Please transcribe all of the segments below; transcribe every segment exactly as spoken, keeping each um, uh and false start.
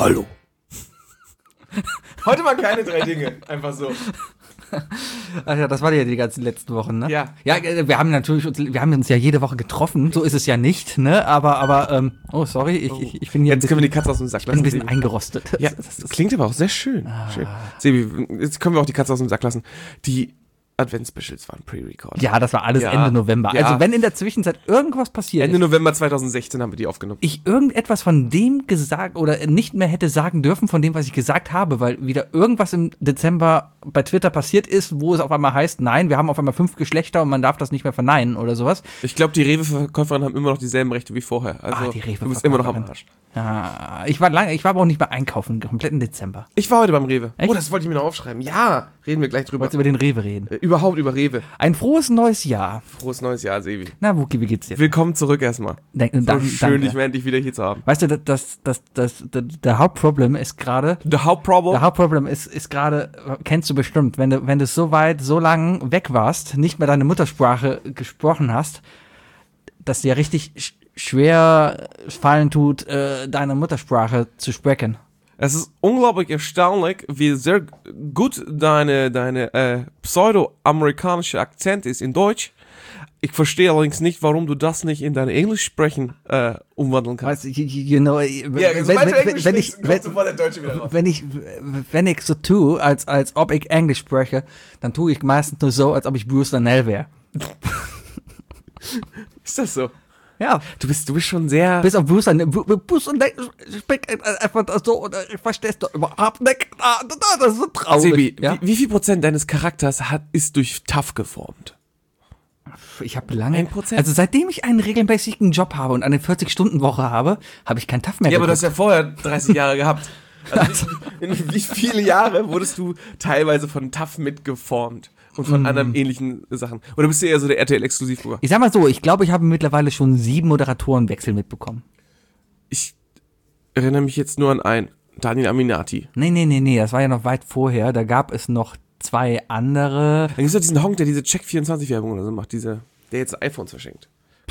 Hallo. Heute mal keine drei Dinge, einfach so. Ach ja, das war ja die ganzen letzten Wochen, ne? Ja. Ja, wir haben natürlich, uns, wir haben uns ja jede Woche getroffen, so ist es ja nicht, ne? Aber, aber, ähm, oh, sorry, ich, ich, ich bin hier Jetzt können wir die Katze aus dem Sack ich bin ein lassen. bisschen eingerostet. Ja, das, das klingt aber auch sehr schön. Ah. schön. Sebi, jetzt können wir auch die Katze aus dem Sack lassen. Die Advents-Specials waren pre-recorded. Ja, das war alles ja. Ende November. Ja. Also wenn in der Zwischenzeit irgendwas passiert Ende ist, November zweitausendsechzehn haben wir die aufgenommen. ich irgendetwas von dem gesagt oder nicht mehr hätte sagen dürfen, von dem, was ich gesagt habe, weil wieder irgendwas im Dezember bei Twitter passiert ist, wo es auf einmal heißt, nein, wir haben auf einmal fünf Geschlechter und man darf das nicht mehr verneinen oder sowas. Ich glaube, die Rewe-Verkäuferinnen haben immer noch dieselben Rechte wie vorher. Also Ah, die du bist immer noch am Arsch. Ja, ich war lange, ich war aber auch nicht mehr einkaufen, den kompletten Dezember. Ich war heute beim Rewe. Echt? Oh, das wollte ich mir noch aufschreiben. Ja, reden wir gleich drüber. Wolltest du über den Rewe reden? Äh, überhaupt über Rewe. Ein frohes neues Jahr. Frohes neues Jahr, Sebi. Na, Wuki, wie geht's dir? Willkommen zurück erstmal. Dank, So dank, schön, danke. dich mal endlich wieder hier zu haben. Weißt du, das, das, das, das, das, der Hauptproblem ist gerade, The Hauptproblem? der Hauptproblem ist, ist gerade, kennst du bestimmt, wenn du, wenn du so weit, so lang weg warst, nicht mehr deine Muttersprache gesprochen hast, dass dir richtig sch- schwer fallen tut, äh, deine Muttersprache zu sprechen. Es ist unglaublich erstaunlich, wie sehr gut deine, deine äh, pseudo-amerikanische Akzent ist in Deutsch. Ich verstehe allerdings nicht, warum du das nicht in dein Englisch sprechen äh, umwandeln kannst. Weißt du, you, you know, wenn, Ja, wenn, sobald du wenn, Englisch wenn ich, sprichst, wenn, kommt sofort der Deutsche wieder raus. wenn ich, wenn ich so tue, als, als ob ich Englisch spreche, dann tue ich meistens nur so, als ob ich Bruce Danell wäre. Ist das so? Ja. Du bist, du bist schon sehr... Bis auf Bruce Danell. Bruce Danell spricht einfach so, und ich verstehst du überhaupt nicht. Das ist so traurig. Sebi, ja? wie, wie viel Prozent deines Charakters hat, ist durch T A F geformt? Ich habe lange, Ein Prozent? also seitdem ich einen regelmäßigen Job habe und eine vierzig-Stunden-Woche habe, habe ich kein T A F mehr Ja, aber du geguckt. hast ja vorher dreißig Jahre gehabt. Also wie, in wie viele Jahre wurdest du teilweise von T A F mitgeformt und von Mm. anderen ähnlichen Sachen? Oder bist du eher so der R T L-Exklusivbürger? Ich sag mal so, ich glaube, ich habe mittlerweile schon sieben Moderatorenwechsel mitbekommen. Ich erinnere mich jetzt nur an einen, Daniel Aminati. Nee, nee, nee, nee, das war ja noch weit vorher. Da gab es noch zwei andere. Dann gibt es noch diesen Honk, der diese Check vierundzwanzig-Werbung oder so macht, diese, der jetzt iPhones verschenkt.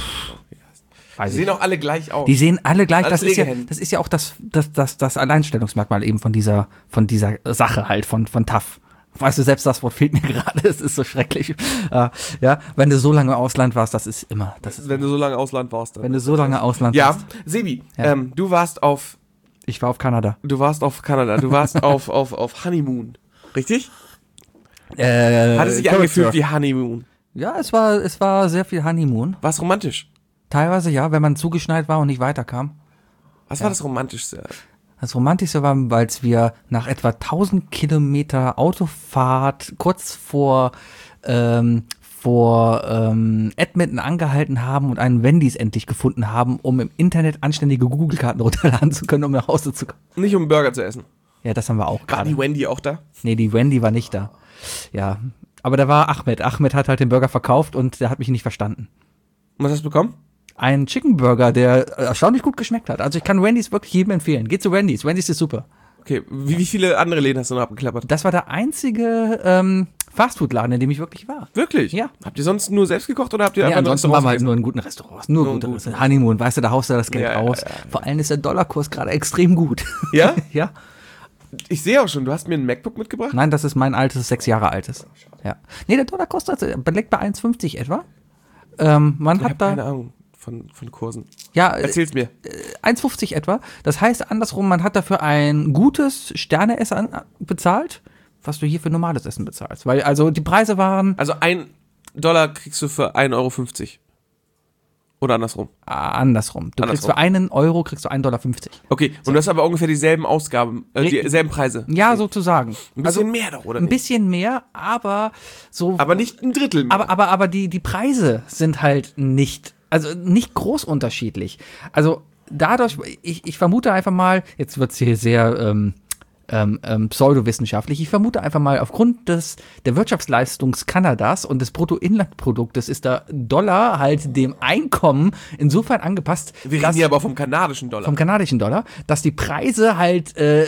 Weiß Die ich sehen auch alle gleich aus. Die sehen alle gleich, Als das ist, ja, Legehände. das ist ja auch das, das, das, das Alleinstellungsmerkmal eben von dieser, von dieser Sache halt, von, von T A F. Weißt du, selbst das Wort fehlt mir gerade, es ist so schrecklich. Äh, ja, wenn du so lange im Ausland warst, das ist immer, das ist, Wenn du so lange Ausland warst. Dann. wenn du so lange Ausland Ja, warst. Sebi, Ja. ähm, du warst auf, Ich war auf Kanada. du warst auf Kanada, du warst auf, auf, auf Honeymoon. Richtig? Äh, Hat es sich angefühlt wie Honeymoon? Ja, es war, es war sehr viel Honeymoon. War es romantisch? Teilweise ja, wenn man zugeschneit war und nicht weiterkam. Was war das Romantischste? Das Romantischste war, als wir nach etwa tausend Kilometer Autofahrt kurz vor, ähm, vor ähm, Edmonton angehalten haben und einen Wendy's endlich gefunden haben, um im Internet anständige Google-Karten runterladen zu können, um nach Hause zu kommen. Nicht um Burger zu essen. Ja, das haben wir auch War gerade. die Wendy auch da? Nee, die Wendy war nicht da. Ja, aber da war Ahmed. Ahmed hat halt den Burger verkauft und der hat mich nicht verstanden. Und was hast du bekommen? Ein Chicken Burger, der erstaunlich gut geschmeckt hat. Also ich kann Wendy's wirklich jedem empfehlen. Geht zu Wendy's. Wendy's ist super. Okay, wie, wie viele andere Läden hast du noch abgeklappert? Das war der einzige ähm, Fastfood-Laden, in dem ich wirklich war. Wirklich? Ja. Habt ihr sonst nur selbst gekocht oder habt ihr Ja, einfach ansonsten waren wir halt nur in guten Restaurants. Nur, Nur in gute guten. Restaurants. Honeymoon, weißt du, da haust du das Geld Ja, ja, raus. ja, ja. Vor allem ist der Dollarkurs gerade extrem gut. Ja? Ja? Ich sehe auch schon, du hast mir ein MacBook mitgebracht? Nein, das ist mein altes, sechs Jahre altes. Ja. Nee, der Dollar kostet, also, belegt bei eins Komma fünfzig etwa. Ähm, man Ich hat habe da, keine Ahnung von, von Kursen. ja, äh, Erzähl's mir. eins Komma fünfzig etwa. Das heißt andersrum, man hat dafür ein gutes Sterneessen bezahlt, was du hier für normales Essen bezahlst. Weil, also, die Preise waren Also ein Dollar kriegst du für ein Euro fünfzig. Oder andersrum. ah, andersrum. Du kriegst Andersrum. für einen Euro kriegst du ein Dollar fünfzig. Okay, und du hast aber ungefähr dieselben Ausgaben, äh, dieselben Preise. Ja, sozusagen. Ein bisschen mehr doch, oder Ein nicht? bisschen mehr, aber so. Aber nicht ein Drittel mehr. aber, aber, aber die, die Preise sind halt nicht, also nicht groß unterschiedlich. Also dadurch, ich, ich vermute einfach mal, jetzt wird es hier sehr ähm, ähm, ähm, pseudowissenschaftlich, ich vermute einfach mal, aufgrund des, der Wirtschaftsleistung Kanadas und des Bruttoinlandproduktes ist der Dollar halt dem Einkommen insofern angepasst, Wir dass, reden hier aber vom kanadischen Dollar. vom kanadischen Dollar, dass die Preise halt äh,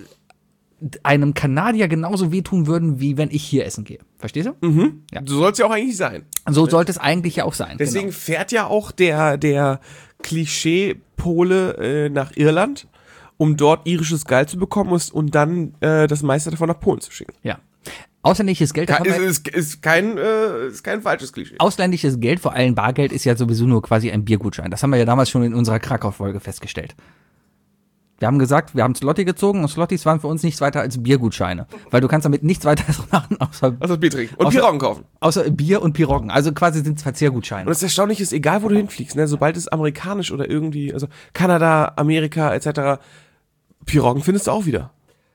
einem Kanadier genauso wehtun würden, wie wenn ich hier essen gehe. Verstehst du? mhm. Ja. So soll es ja auch eigentlich sein. So sollte es eigentlich ja auch sein. Deswegen genau. fährt ja auch der, der Klischee-Pole äh, nach Irland um dort irisches Geld zu bekommen und, und dann äh, das meiste davon nach Polen zu schicken. Ja. Ausländisches Geld, das Ke- haben ist, wir, ist, ist, kein, äh, ist kein falsches Klischee. ausländisches Geld, vor allem Bargeld, ist ja sowieso nur quasi ein Biergutschein. Das haben wir ja damals schon in unserer Krakau-Folge festgestellt. Wir haben gesagt, wir haben Zloty gezogen und Zlotys waren für uns nichts weiter als Biergutscheine. Weil du kannst damit nichts weiter machen, außer, Also Bier trinken und Außer- Piroggen kaufen. außer Bier und Piroggen. Also quasi sind es Verzehrgutscheine. Und das Erstaunliche ist, egal wo du hinfliegst, ne, sobald es amerikanisch oder irgendwie, also Kanada, Amerika et cetera, Piroggen findest du auch wieder.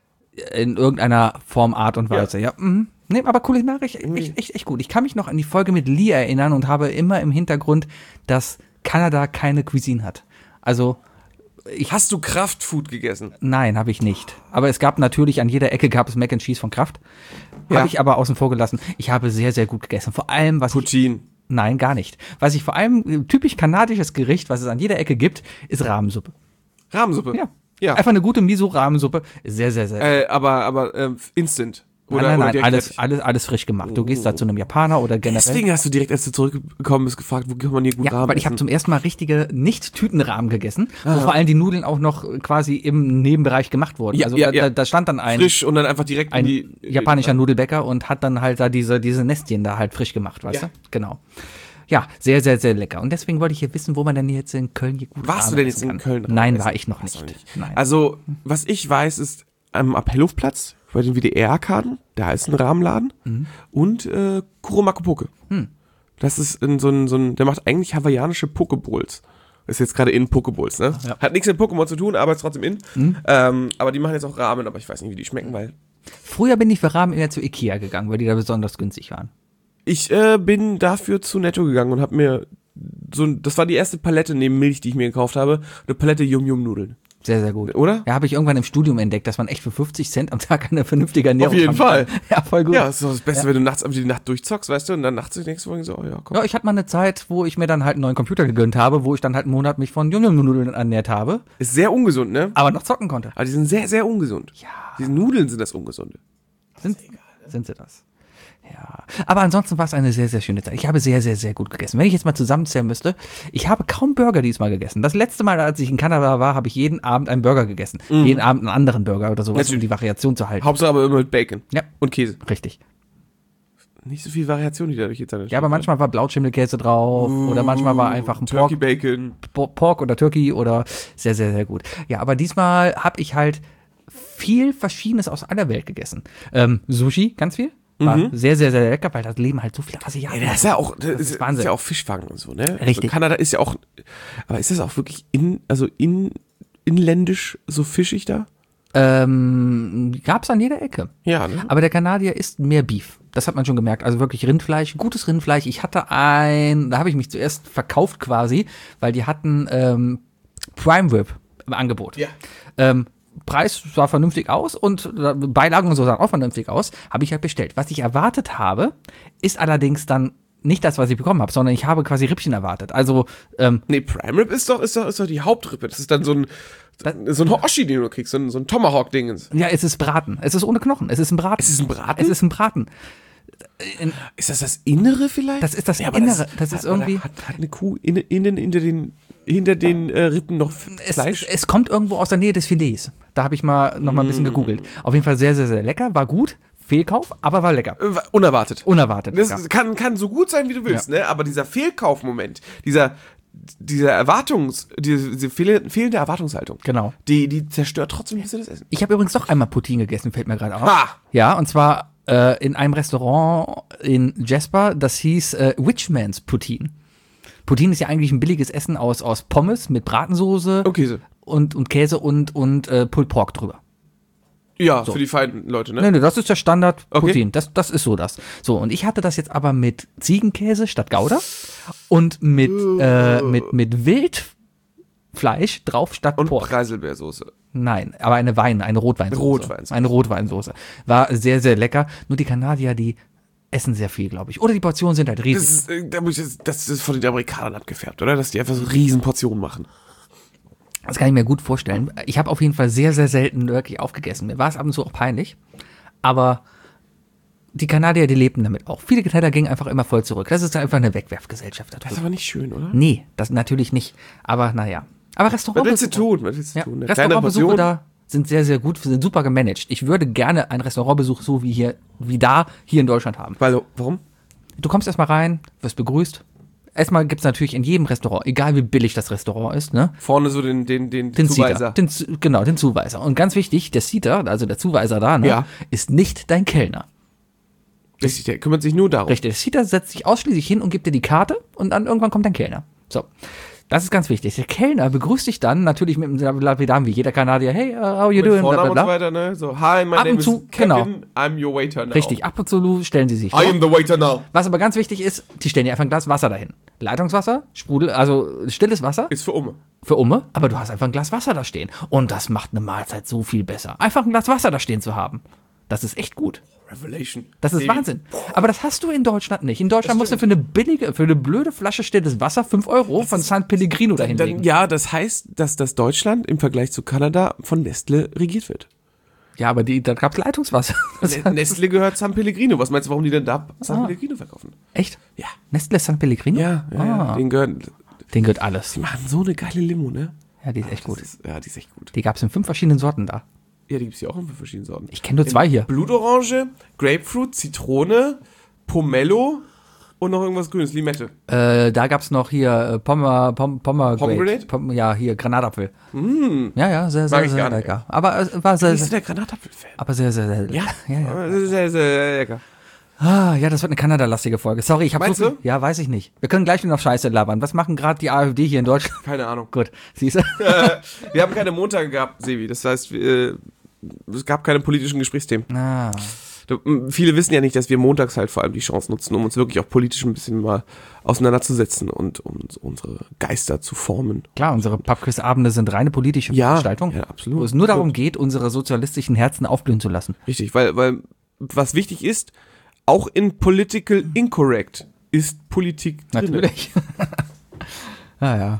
In irgendeiner Form, Art und Weise, ja. ja. Mhm. Nee, aber kulinarisch echt, echt, echt gut. Ich kann mich noch an die Folge mit Lee erinnern und habe immer im Hintergrund, dass Kanada keine Cuisine hat. Also, ich Hast du Kraftfood gegessen? Nein, habe ich nicht. Aber es gab natürlich, an jeder Ecke gab es Mac and Cheese von Kraft. Ja. Habe ich aber außen vor gelassen. Ich habe sehr, sehr gut gegessen. Vor allem, was ich, Poutine. nein, gar nicht. Was ich vor allem, typisch kanadisches Gericht, was es an jeder Ecke gibt, ist Rahmensuppe. Rahmensuppe. Ja. Ja. Einfach eine gute Miso-Rahmensuppe. Sehr, sehr, sehr. Äh, aber aber ähm, instant. Oder, nein, nein, oder nein, direkt alles, fertig? alles, alles frisch gemacht. Du gehst da zu einem Japaner oder generell. Deswegen hast du direkt, als du zurückgekommen bist, gefragt, wo kann man hier gut Ja, Rahmen weil ich habe essen? zum ersten Mal richtige Nicht-Tütenrahmen gegessen, wo vor allem die Nudeln auch noch quasi im Nebenbereich gemacht wurden. Ja, also ja, da, ja. da, da stand dann ein, Frisch und dann einfach direkt ein in die... japanischer Nudelbäcker und hat dann halt da diese, diese Nestchen da halt frisch gemacht, weißt Ja. du? Genau. Ja, sehr, sehr, sehr lecker. Und deswegen wollte ich hier wissen, wo man denn jetzt in Köln hier gut Warst du Ramen denn jetzt essen in kann. Köln? Nein, Essen? war ich noch Warst du nicht. Nein. Also, was ich weiß, ist am Appellhofplatz, bei den W D R-Arkaden, da ist ein Rahmenladen Mhm. und äh, Kuromakupoke. Hm. Das ist in so ein, so ein, der macht eigentlich hawaiianische Pokeballs. Ist jetzt gerade in Pokeballs, ne? Ja. Hat nichts mit Pokémon zu tun, aber ist trotzdem in. Mhm. Ähm, aber die machen jetzt auch Ramen, aber ich weiß nicht, wie die schmecken, weil Früher bin ich für Ramen immer zu Ikea gegangen, weil die da besonders günstig waren. ich äh, bin dafür zu Netto gegangen und habe mir so, ein- das war die erste Palette neben Milch, die ich mir gekauft habe, eine Palette Yum-Yum-Nudeln. Sehr, sehr gut. Oder? Ja, habe ich irgendwann im Studium entdeckt, dass man echt für fünfzig Cent am Tag eine vernünftige Ernährung Auf jeden haben Fall. kann. Ja, voll gut. Ja, das ist doch das Beste, Ja. wenn du nachts einfach die Nacht durchzockst, weißt du, und dann nachts denkst du so, oh ja, komm. Ja, ich hatte mal eine Zeit, wo ich mir dann halt einen neuen Computer gegönnt habe, wo ich dann halt einen Monat mich von Yum-Yum-Nudeln ernährt habe, Ist sehr ungesund, ne? aber noch zocken konnte. Aber die sind sehr, sehr ungesund. Ja. Diese Nudeln sind das Ungesunde. Sind, sind sie das? Ja. Aber ansonsten war es eine sehr, sehr schöne Zeit. Ich habe sehr, sehr, sehr gut gegessen. Wenn ich jetzt mal zusammenzählen müsste, ich habe kaum Burger diesmal gegessen. Das letzte Mal, als ich in Kanada war, habe ich jeden Abend einen Burger gegessen. Jeden Abend einen anderen Burger oder sowas, um Natürlich. die Variation zu halten. Hauptsache aber immer mit Bacon. Ja. Und Käse. Richtig. Nicht so viel Variation, die dadurch jetzt an der Ja, aber manchmal war Blautschimmelkäse drauf oder manchmal war einfach ein Turkey Pork, Bacon. Bo- Pork oder Turkey oder sehr, sehr, sehr gut. Ja, aber diesmal habe ich halt viel Verschiedenes aus aller Welt gegessen. Ähm, Sushi, ganz viel. War Mhm. sehr, sehr, sehr lecker, weil da leben halt so viele Asiaten. Ja, das ist ja auch, das, Das ist ist, Wahnsinn. ist ja auch Fischfang und so, ne? Richtig. Also Kanada ist ja auch, aber ist das auch wirklich in, also in, inländisch so fischig da? Ähm, gab's an jeder Ecke. Ja, ne? Aber der Kanadier isst mehr Beef. Das hat man schon gemerkt. Also wirklich Rindfleisch, gutes Rindfleisch. Ich hatte ein, da habe ich mich zuerst verkauft quasi, weil die hatten ähm, Prime Rib im Angebot. Ja. Ähm, Preis sah vernünftig aus und äh, Beilagen und so sahen auch vernünftig aus. Habe ich halt bestellt. Was ich erwartet habe, ist allerdings dann nicht das, was ich bekommen habe, sondern ich habe quasi Rippchen erwartet. Also ähm, Nee, Prime Rib ist doch, ist doch, ist doch die Hauptrippe. Das ist dann so ein, so ein Hoshi, den du kriegst, so ein, so ein Tomahawk-Dingens. ja, es ist Braten. Es ist ohne Knochen. Es ist ein Braten. Es ist ein Braten? Es ist ein Braten. Ist das das Innere vielleicht? Das ist das aber Innere. Das ist aber irgendwie- Hat, hat eine Kuh innen, innen hinter den, hinter den äh, Rippen noch Es, Fleisch? es, es kommt irgendwo aus der Nähe des Filets. Da habe ich mal noch mal ein bisschen gegoogelt. Auf jeden Fall sehr, sehr, sehr lecker. War gut. Fehlkauf, aber war lecker. Äh, unerwartet. Unerwartet. Das lecker. kann, kann so gut sein, wie du willst, ne? Aber dieser Fehlkaufmoment, dieser, dieser Erwartungs, diese, diese fehl, fehlende Erwartungshaltung, Genau. die, die zerstört trotzdem ein bisschen das Essen. Ich habe übrigens doch einmal Poutine gegessen, fällt mir gerade auf. Ha! Ja, und zwar äh, in einem Restaurant in Jasper, das hieß äh, Witchman's Poutine. Poutine ist ja eigentlich ein billiges Essen aus, aus Pommes mit Bratensoße Okay, so. und, und Käse und, und äh, Pulled Pork drüber. Ja, für die feinen Leute, ne? Nee, nee, das ist der Standard Okay. Poutine. Das, das ist so das. So, und ich hatte das jetzt aber mit Ziegenkäse statt Gouda und mit, äh, mit, mit Wildfleisch drauf statt Und Pork. Preiselbeersoße. Nein, aber eine Wein, eine Rotweinsoße. Rotweinsoße. Eine Rotweinsoße. War sehr, sehr lecker. Nur die Kanadier, die essen sehr viel, glaube ich. Oder die Portionen sind halt Das riesig. ist, äh, da muss ich jetzt- das ist von den Amerikanern abgefärbt, oder? Dass die einfach so riesen Portionen machen. Das kann ich mir gut vorstellen. Ich habe auf jeden Fall sehr, sehr selten wirklich aufgegessen. Mir war es ab und zu auch peinlich. Aber die Kanadier, die lebten damit auch. Viele Kanadier gingen einfach immer voll zurück. Das ist einfach eine Wegwerfgesellschaft da Das ist drüben. aber nicht schön, oder? Nee, das natürlich nicht. Aber naja. Aber Was Restaurant willst du tun? Was willst du Ja, tun? Eine kleine Restaurantbesuche Portion? da sind sehr, sehr gut, sind super gemanagt. Ich würde gerne einen Restaurantbesuch so wie hier, wie da, hier in Deutschland haben. Weil, warum? Du kommst erstmal rein, wirst begrüßt. Erstmal gibt es natürlich in jedem Restaurant, egal wie billig das Restaurant ist, ne? Vorne so den, den, den, Den Zuweiser. Seater. Den, Zu- genau, den Zuweiser. Und ganz wichtig, der Seater, also der Zuweiser da, ne, Ja. ist nicht dein Kellner. Richtig, der kümmert sich nur darum. Richtig, der Seater setzt sich ausschließlich hin und gibt dir die Karte und dann irgendwann kommt dein Kellner. So. Das ist ganz wichtig. Der Kellner begrüßt dich dann natürlich mit einem Lapidam wie jeder Kanadier. Hey, uh, how you Mit doing? Vornamen und Bla, so bla, bla. weiter, ne? So, hi, my Ab name und zu, is Kevin, genau. I'm your waiter now. Richtig, ab und zu stellen sie sich I vor. am the waiter now. Was aber ganz wichtig ist, die stellen dir einfach ein Glas Wasser dahin. Leitungswasser, Sprudel, also stilles Wasser Ist für Umme. für Umme, aber du hast einfach ein Glas Wasser da stehen. Und das macht eine Mahlzeit so viel besser. Einfach ein Glas Wasser da stehen zu haben. Das ist echt gut. Revelation. Das ist Baby. Wahnsinn. Aber das hast du in Deutschland nicht. In Deutschland musst du für eine billige, für eine blöde Flasche stilles Wasser fünf Euro von San Pellegrino dahin Dann, legen. ja, das heißt, dass das Deutschland im Vergleich zu Kanada von Nestle regiert wird. Ja, aber die, da gab's Leitungswasser. Ne- Nestle gehört San Pellegrino. Was meinst du, warum die denn da San Ah. Pellegrino verkaufen? Echt? Ja. Nestle San Pellegrino? Ja, ja, ja. Ah, Den gehören. den gehört alles. Die machen so eine geile Limo, ne? Ja, die ist echt gut. Das ist, ja, die ist echt gut. Die gab's in fünf verschiedenen Sorten da. Ja, die gibt es ja auch in verschiedenen Sorten. Ich kenne nur zwei hier. Blutorange, Grapefruit, Zitrone, Pomelo und noch irgendwas Grünes, Limette. Äh, da gab's noch hier äh, Pommer, Pom, Pommer Pomegranate? Pom, ja, hier Granatapfel. Ja, ja, sehr, Mag sehr, ich sehr gar nicht. lecker. Aber es war sehr, Ich bin sehr, der Granatapfel-Fan. aber sehr, sehr, sehr, Ja, ja, ja. Sehr, sehr, sehr lecker. Ah, ja, das wird eine Kanada-lastige Folge. Sorry, ich habe so Meinst viel. du? Ja, weiß ich nicht. Wir können gleich wieder auf Scheiße labern. Was machen gerade die AfD hier in Deutschland? Keine Ahnung. Gut, siehst du? Wir haben keine Montage gehabt, Sevi. Das heißt, wir, es gab keine politischen Gesprächsthemen. Ah, Du, m, viele wissen ja nicht, dass wir montags halt vor allem die Chance nutzen, um uns wirklich auch politisch ein bisschen mal auseinanderzusetzen und um unsere Geister zu formen. klar, unsere Pubquiz-Abende sind reine politische Ja, Veranstaltungen, ja, absolut. wo es nur darum geht, unsere sozialistischen Herzen aufblühen zu lassen. Richtig, weil, weil was wichtig ist, auch in Political Incorrect ist Politik drin. Natürlich. ah, ja.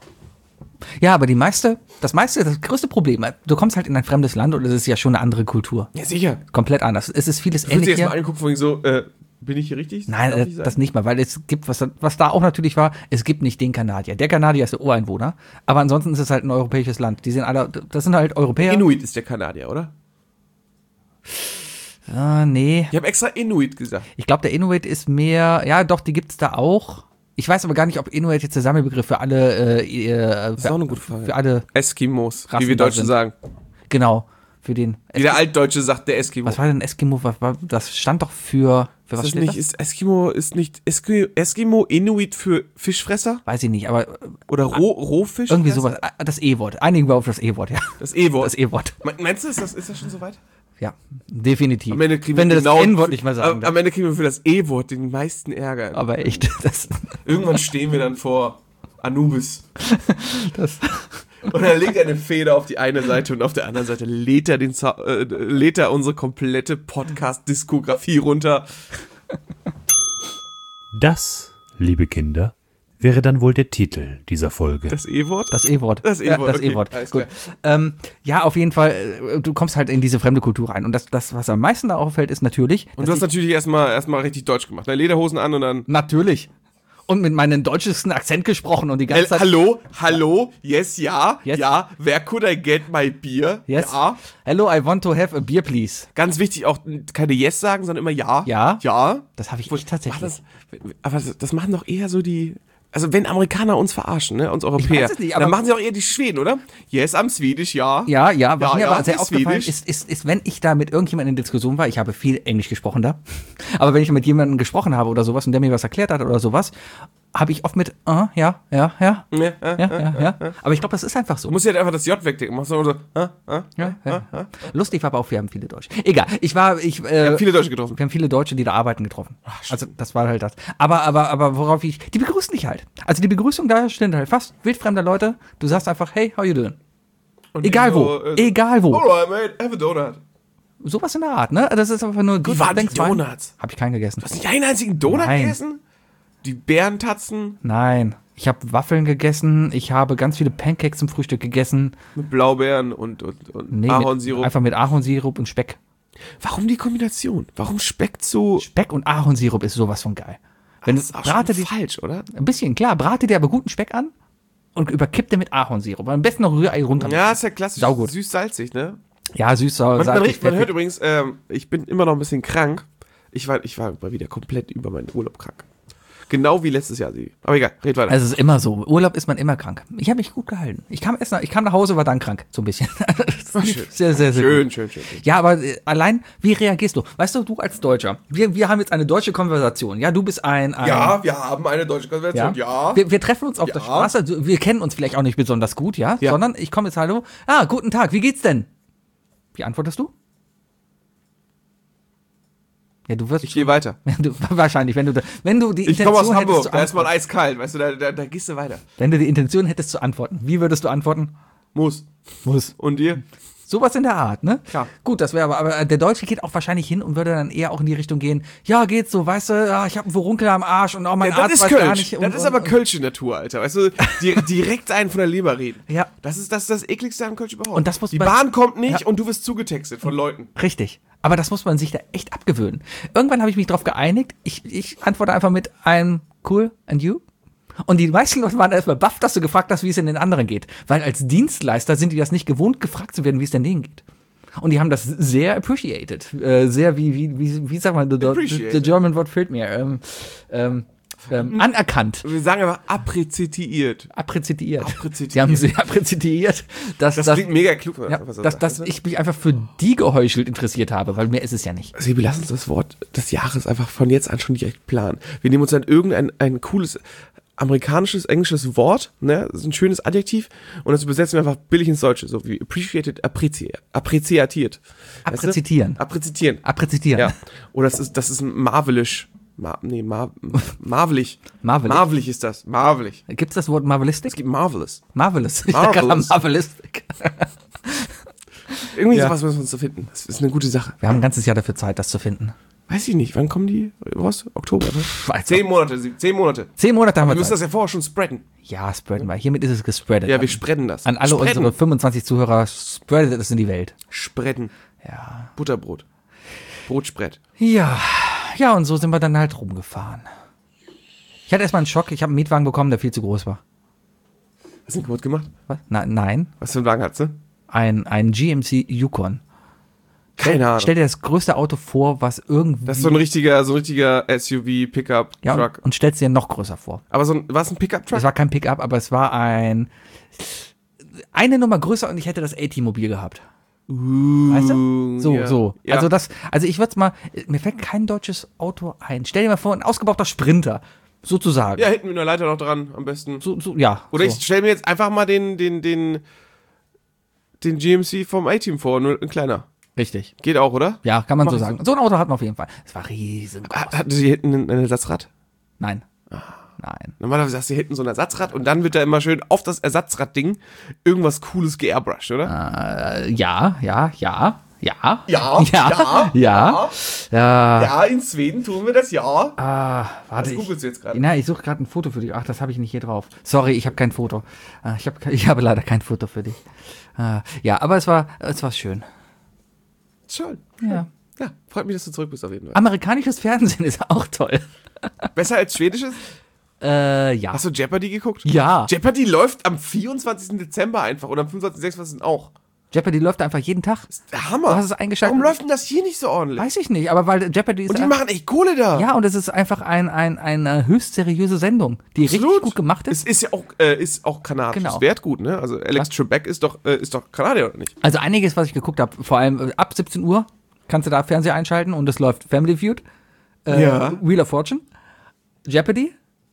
Ja, aber die meiste, das meiste, das größte Problem, du kommst halt in ein fremdes Land und es ist ja schon eine andere Kultur. Ja, sicher. Komplett anders. Es ist vieles Ich würde ähnlich dir jetzt mal hier. angucken, von wegen so, äh, bin ich hier richtig? Nein, Darf äh, ich sein? das nicht mal, weil es gibt, was, was da auch natürlich war, es gibt nicht den Kanadier. Der Kanadier ist der Ureinwohner, aber ansonsten ist es halt ein europäisches Land. Die sind alle, das sind halt Europäer. Inuit ist der Kanadier, oder? Ah, nee. Ich habe extra Inuit gesagt. Ich glaube, der Inuit ist mehr, ja doch, die gibt's da auch. Ich weiß aber gar nicht, ob Inuit jetzt der Sammelbegriff für alle, äh, äh, Das ist auch eine gute Frage. für alle, Eskimos, Rassen wie wir da Deutschen sind. sagen. genau, für den. Wie der Altdeutsche sagt, der Eskimo. Was war denn Eskimo? Was war, das stand doch für, für was ist das steht nicht, das? ist Eskimo, ist nicht Eskimo, Eskimo Inuit für Fischfresser? Weiß ich nicht, aber Oder Roh, Rohfisch? irgendwie sowas. Ah, Das E-Wort. Einigen wir auf das E-Wort, ja. Das E-Wort. Das E-Wort. Me- Meinst du, ist das, ist das schon soweit? Ja, definitiv. Am Ende kriegen Wenn wir du genau das N-Wort nicht mal sagen am, am darfst. Ende kriegen wir für das E-Wort den meisten Ärger. Aber echt, das, Irgendwann stehen wir dann vor Anubis. das, Und dann legt er eine Feder auf die eine Seite und auf der anderen Seite lädt er, den, Za- äh, lädt er unsere komplette Podcast-Diskografie runter. Das, liebe Kinder, wäre dann wohl der Titel dieser Folge. Das E-Wort? das E-Wort. Das E-Wort, Ja, das okay, E-Wort. alles Gut. klar. Ähm, ja, auf jeden Fall, äh, du kommst halt in diese fremde Kultur rein. Und das, das was am meisten da auffällt, ist natürlich. Und du hast natürlich erstmal erstmal richtig Deutsch gemacht. Ne? Lederhosen an und dann. natürlich. Und mit meinem deutschesten Akzent gesprochen und die ganze Hel- Zeit. hallo, hallo, yes, ja, Yes. ja, where could I get my beer? Yes. Ja. Hello, I want to have a beer, please. Ganz wichtig, auch keine yes sagen, sondern immer ja. Ja. Ja. Das habe ich Wo- echt tatsächlich. Ach, das, aber das, das machen doch eher so die. Also wenn Amerikaner uns verarschen, ne, uns Europäer, weiß es nicht, aber- dann machen sie auch eher die Schweden, oder? Yes, I'm Swedish, ja. Ja, ja, was Ja, mir ja, aber sehr ist aufgefallen Swedish. ist, ist, ist, wenn ich da mit irgendjemandem in Diskussion war, ich habe viel Englisch gesprochen da, aber wenn ich mit jemandem gesprochen habe oder sowas und der mir was erklärt hat oder sowas, habe ich oft mit, ah, ja, ja, ja, Ja, äh, ja, ja, ja. Aber ich glaube, das ist einfach so. Du musst ja halt einfach das J wegdenken. Machst du immer so, ah, ah. Ja, ja, ja. Lustig war aber auch, wir haben viele Deutsche. Egal, ich war, ich, äh, Wir haben viele Deutsche getroffen. wir haben viele Deutsche, die da arbeiten, getroffen. Also das war halt das. Aber, aber, aber worauf ich, die begrüßen dich halt. Also die Begrüßung da stehen halt fast wildfremder Leute. Du sagst einfach, hey, how you doing? Und Egal die wo, so, äh, egal wo. Alright, mate, have a donut. Sowas in der Art, ne? Das ist einfach nur Wie waren die Donuts? Habe ich keinen gegessen. Hast du nicht einen einzigen Donut Nein. gegessen? Die Bärentatzen Nein. Ich habe Waffeln gegessen, ich habe ganz viele Pancakes zum Frühstück gegessen. mit Blaubeeren und, und, und Nee, Ahornsirup. Mit, einfach mit Ahornsirup und Speck. Warum die Kombination? Warum Speck so? Speck und Ahornsirup ist sowas von geil. Wenn Das du ist auch brate schon die, falsch, oder? ein bisschen, klar, brate dir aber guten Speck an und überkippt den mit Ahornsirup. Am besten noch Rührei runter. Ja, ist ja klassisch. Saugut. Süß-salzig, ne? Ja, süß, sauer, Man, man, salzig, riecht, man fettig. hört übrigens, ähm, ich bin immer noch ein bisschen krank. Ich war, ich war mal wieder komplett über meinen Urlaub krank. Genau wie letztes Jahr. Sie. Aber egal, red weiter. Also es ist immer so. Urlaub ist man immer krank. Ich habe mich gut gehalten. Ich kam erst nach, ich kam nach Hause, war dann krank. So ein bisschen. schön. Sehr, sehr, sehr schön, gut. schön, schön, schön. Ja, aber äh, allein, wie reagierst du? Weißt du, du als Deutscher, wir, wir haben jetzt eine deutsche Konversation. Ja, du bist ein... ein Ja, wir haben eine deutsche Konversation, ja. Wir, wir treffen uns auf der Ja. Straße. Also, wir kennen uns vielleicht auch nicht besonders gut, ja? Ja. Sondern ich komme jetzt, hallo. Ah, guten Tag, wie geht's denn? Wie antwortest du? Ja, du wirst... Ich gehe weiter. du, wahrscheinlich, wenn du, da- wenn du die Ich komme aus Intention hättest, Hamburg, zu da ist man antworten, eiskalt, weißt du, da, da, da gehst du weiter. wenn du die Intention hättest zu antworten, wie würdest du antworten? Muss. Muss. Und dir? Sowas in der Art, ne? Klar. Gut, das wäre aber, aber der Deutsche geht auch wahrscheinlich hin und würde dann eher auch in die Richtung gehen, ja, geht so, weißt du, ja, ich habe einen Furunkel am Arsch und auch mein Ja, das Arzt ist weiß gar Kölsch. nicht. Das und, ist und, aber und, Kölsche Natur, Alter. Weißt du, di direkt einen von der Leber reden. Ja. Das ist das, ist das ekligste an Kölsch überhaupt. Und das muss Die man- Bahn kommt nicht Ja. und du wirst zugetextet von Leuten. Richtig. Aber das muss man sich da echt abgewöhnen. Irgendwann habe ich mich darauf geeinigt, ich, ich antworte einfach mit einem cool and you. Und die meisten Leute waren erstmal baff, dass du gefragt hast, wie es in den anderen geht. Weil als Dienstleister sind die das nicht gewohnt, gefragt zu werden, wie es denn denen geht. Und die haben das sehr appreciated. Äh, sehr, wie, wie, wie, wie sagt man, the, the, Appreciated. the German Wort fehlt mir. Ähm, ähm, ähm, anerkannt. Wir sagen aber apprezitiert. Apprezitiert. Apprezitiert. Die haben sehr apprezitiert, dass, Das dass, klingt mega klug. ja, was er dass, sagt. dass ich mich einfach für die geheuchelt interessiert habe, weil mehr ist es ja nicht. Sebi, lass uns das Wort des Jahres einfach von jetzt an schon direkt planen. Wir nehmen uns dann irgendein ein cooles amerikanisches, englisches Wort, ne, das ist ein schönes Adjektiv und das übersetzen wir einfach billig ins Deutsche, so wie appreciated, apprezi appreziatiert. Weißt du? Apprezitieren. Apprezitieren. Apprezitieren. Ja. Oder das ist, das ist ein marvelisch. Mar nee, mar marvelig. Marvelig. Marvelig ist das. Marvelig. Gibt es das Wort Marvelistic? Es gibt Marvelous. Marvelous. Ich dachte gerade Marvelous. Marvelistic. Irgendwie Ja. sowas müssen wir uns zu finden. Das ist eine gute Sache. Wir haben ein ganzes Jahr dafür Zeit, das zu finden. Weiß ich nicht. Wann kommen die raus? Oktober, ne? Weiß Zehn Monate. Sie- Zehn Monate. Zehn Monate haben Wir wir müssen Zeit. das ja vorher schon spreaden. Ja, spreaden wir. Hiermit ist es gespreadet. Ja, wir spreaden das. An alle spreaden. unsere fünfundzwanzig Zuhörer, spreadet es in die Welt. Spreaden. Ja. Butterbrot. Brotspread. Ja. Ja, und so sind wir dann halt rumgefahren. Ich hatte erstmal einen Schock. Ich habe einen Mietwagen bekommen, der viel zu groß war. Hast du ihn kaputt gemacht? Was? Na, nein. Was für einen Wagen hat's, ne? Ein, ein G M C Yukon. Keine Ahnung. Stell dir das größte Auto vor, was irgendwie... Das ist so ein richtiger, so ein richtiger S U V, Pickup, ja, Truck. und, und stellst dir noch größer vor. Aber so ein, war es ein Pickup-Truck? Es war kein Pickup, aber es war ein... Eine Nummer größer und ich hätte das A-Team-Mobil gehabt. Weißt du? So, ja. so. Ja. Also das, also ich würde es mal, mir fällt kein deutsches Auto ein. Stell dir mal vor, ein ausgebauter Sprinter, sozusagen. Ja, hinten mit einer Leiter noch dran, am besten. So, so, ja. Oder so. ich stelle mir jetzt einfach mal den, den, den, den G M C vom A-Team vor, nur ein kleiner. Richtig. Geht auch, oder? Ja, kann man Mach so ich sagen. So ein Auto hat man auf jeden Fall. Es war riesengroß. Hat- Hatten sie hinten ein ein Ersatzrad? Nein. Nein. Normalerweise hast du hinten so ein Ersatzrad und dann wird da immer schön auf das Ersatzradding irgendwas Cooles geairbrushed, oder? Äh, ja, ja, ja, ja. Ja, ja, ja, ja. Ja. Ja, in Schweden tun wir das, ja. Ah, warte. Was Ich, googelst du jetzt gerade? na, ich suche gerade ein Foto für dich. Ach, das habe ich nicht hier drauf. Sorry, ich habe kein Foto. Ah, Ich, hab, ich habe leider kein Foto für dich. Ah, ja, aber es war, es war schön. Schön. Ja. Ja, freut mich, dass du zurück bist auf jeden Fall. Amerikanisches Fernsehen ist auch toll. Besser als schwedisches? Äh, ja. Hast du Jeopardy geguckt? Ja. Jeopardy läuft am vierundzwanzigsten Dezember einfach oder am fünfundzwanzigsten sechsundzwanzigsten auch. Jeopardy läuft einfach jeden Tag. Der Hammer. Du hast es eingeschaltet. Warum läuft denn das hier nicht so ordentlich? Weiß ich nicht, aber weil Jeopardy ist. Und die ein- machen echt Kohle da. ja, und es ist einfach ein, ein, eine höchst seriöse Sendung, die richtig gut gemacht ist. Es ist ja auch, äh, ist auch kanadisch. Genau. Wert gut, ne? Also Alex Was? Trebek ist doch, äh, ist doch Kanadier, oder nicht? Also einiges, was ich geguckt habe, vor allem äh, ab siebzehn Uhr kannst du da Fernseher einschalten und es läuft Family Feud, äh, Ja. Wheel of Fortune, Jeopardy,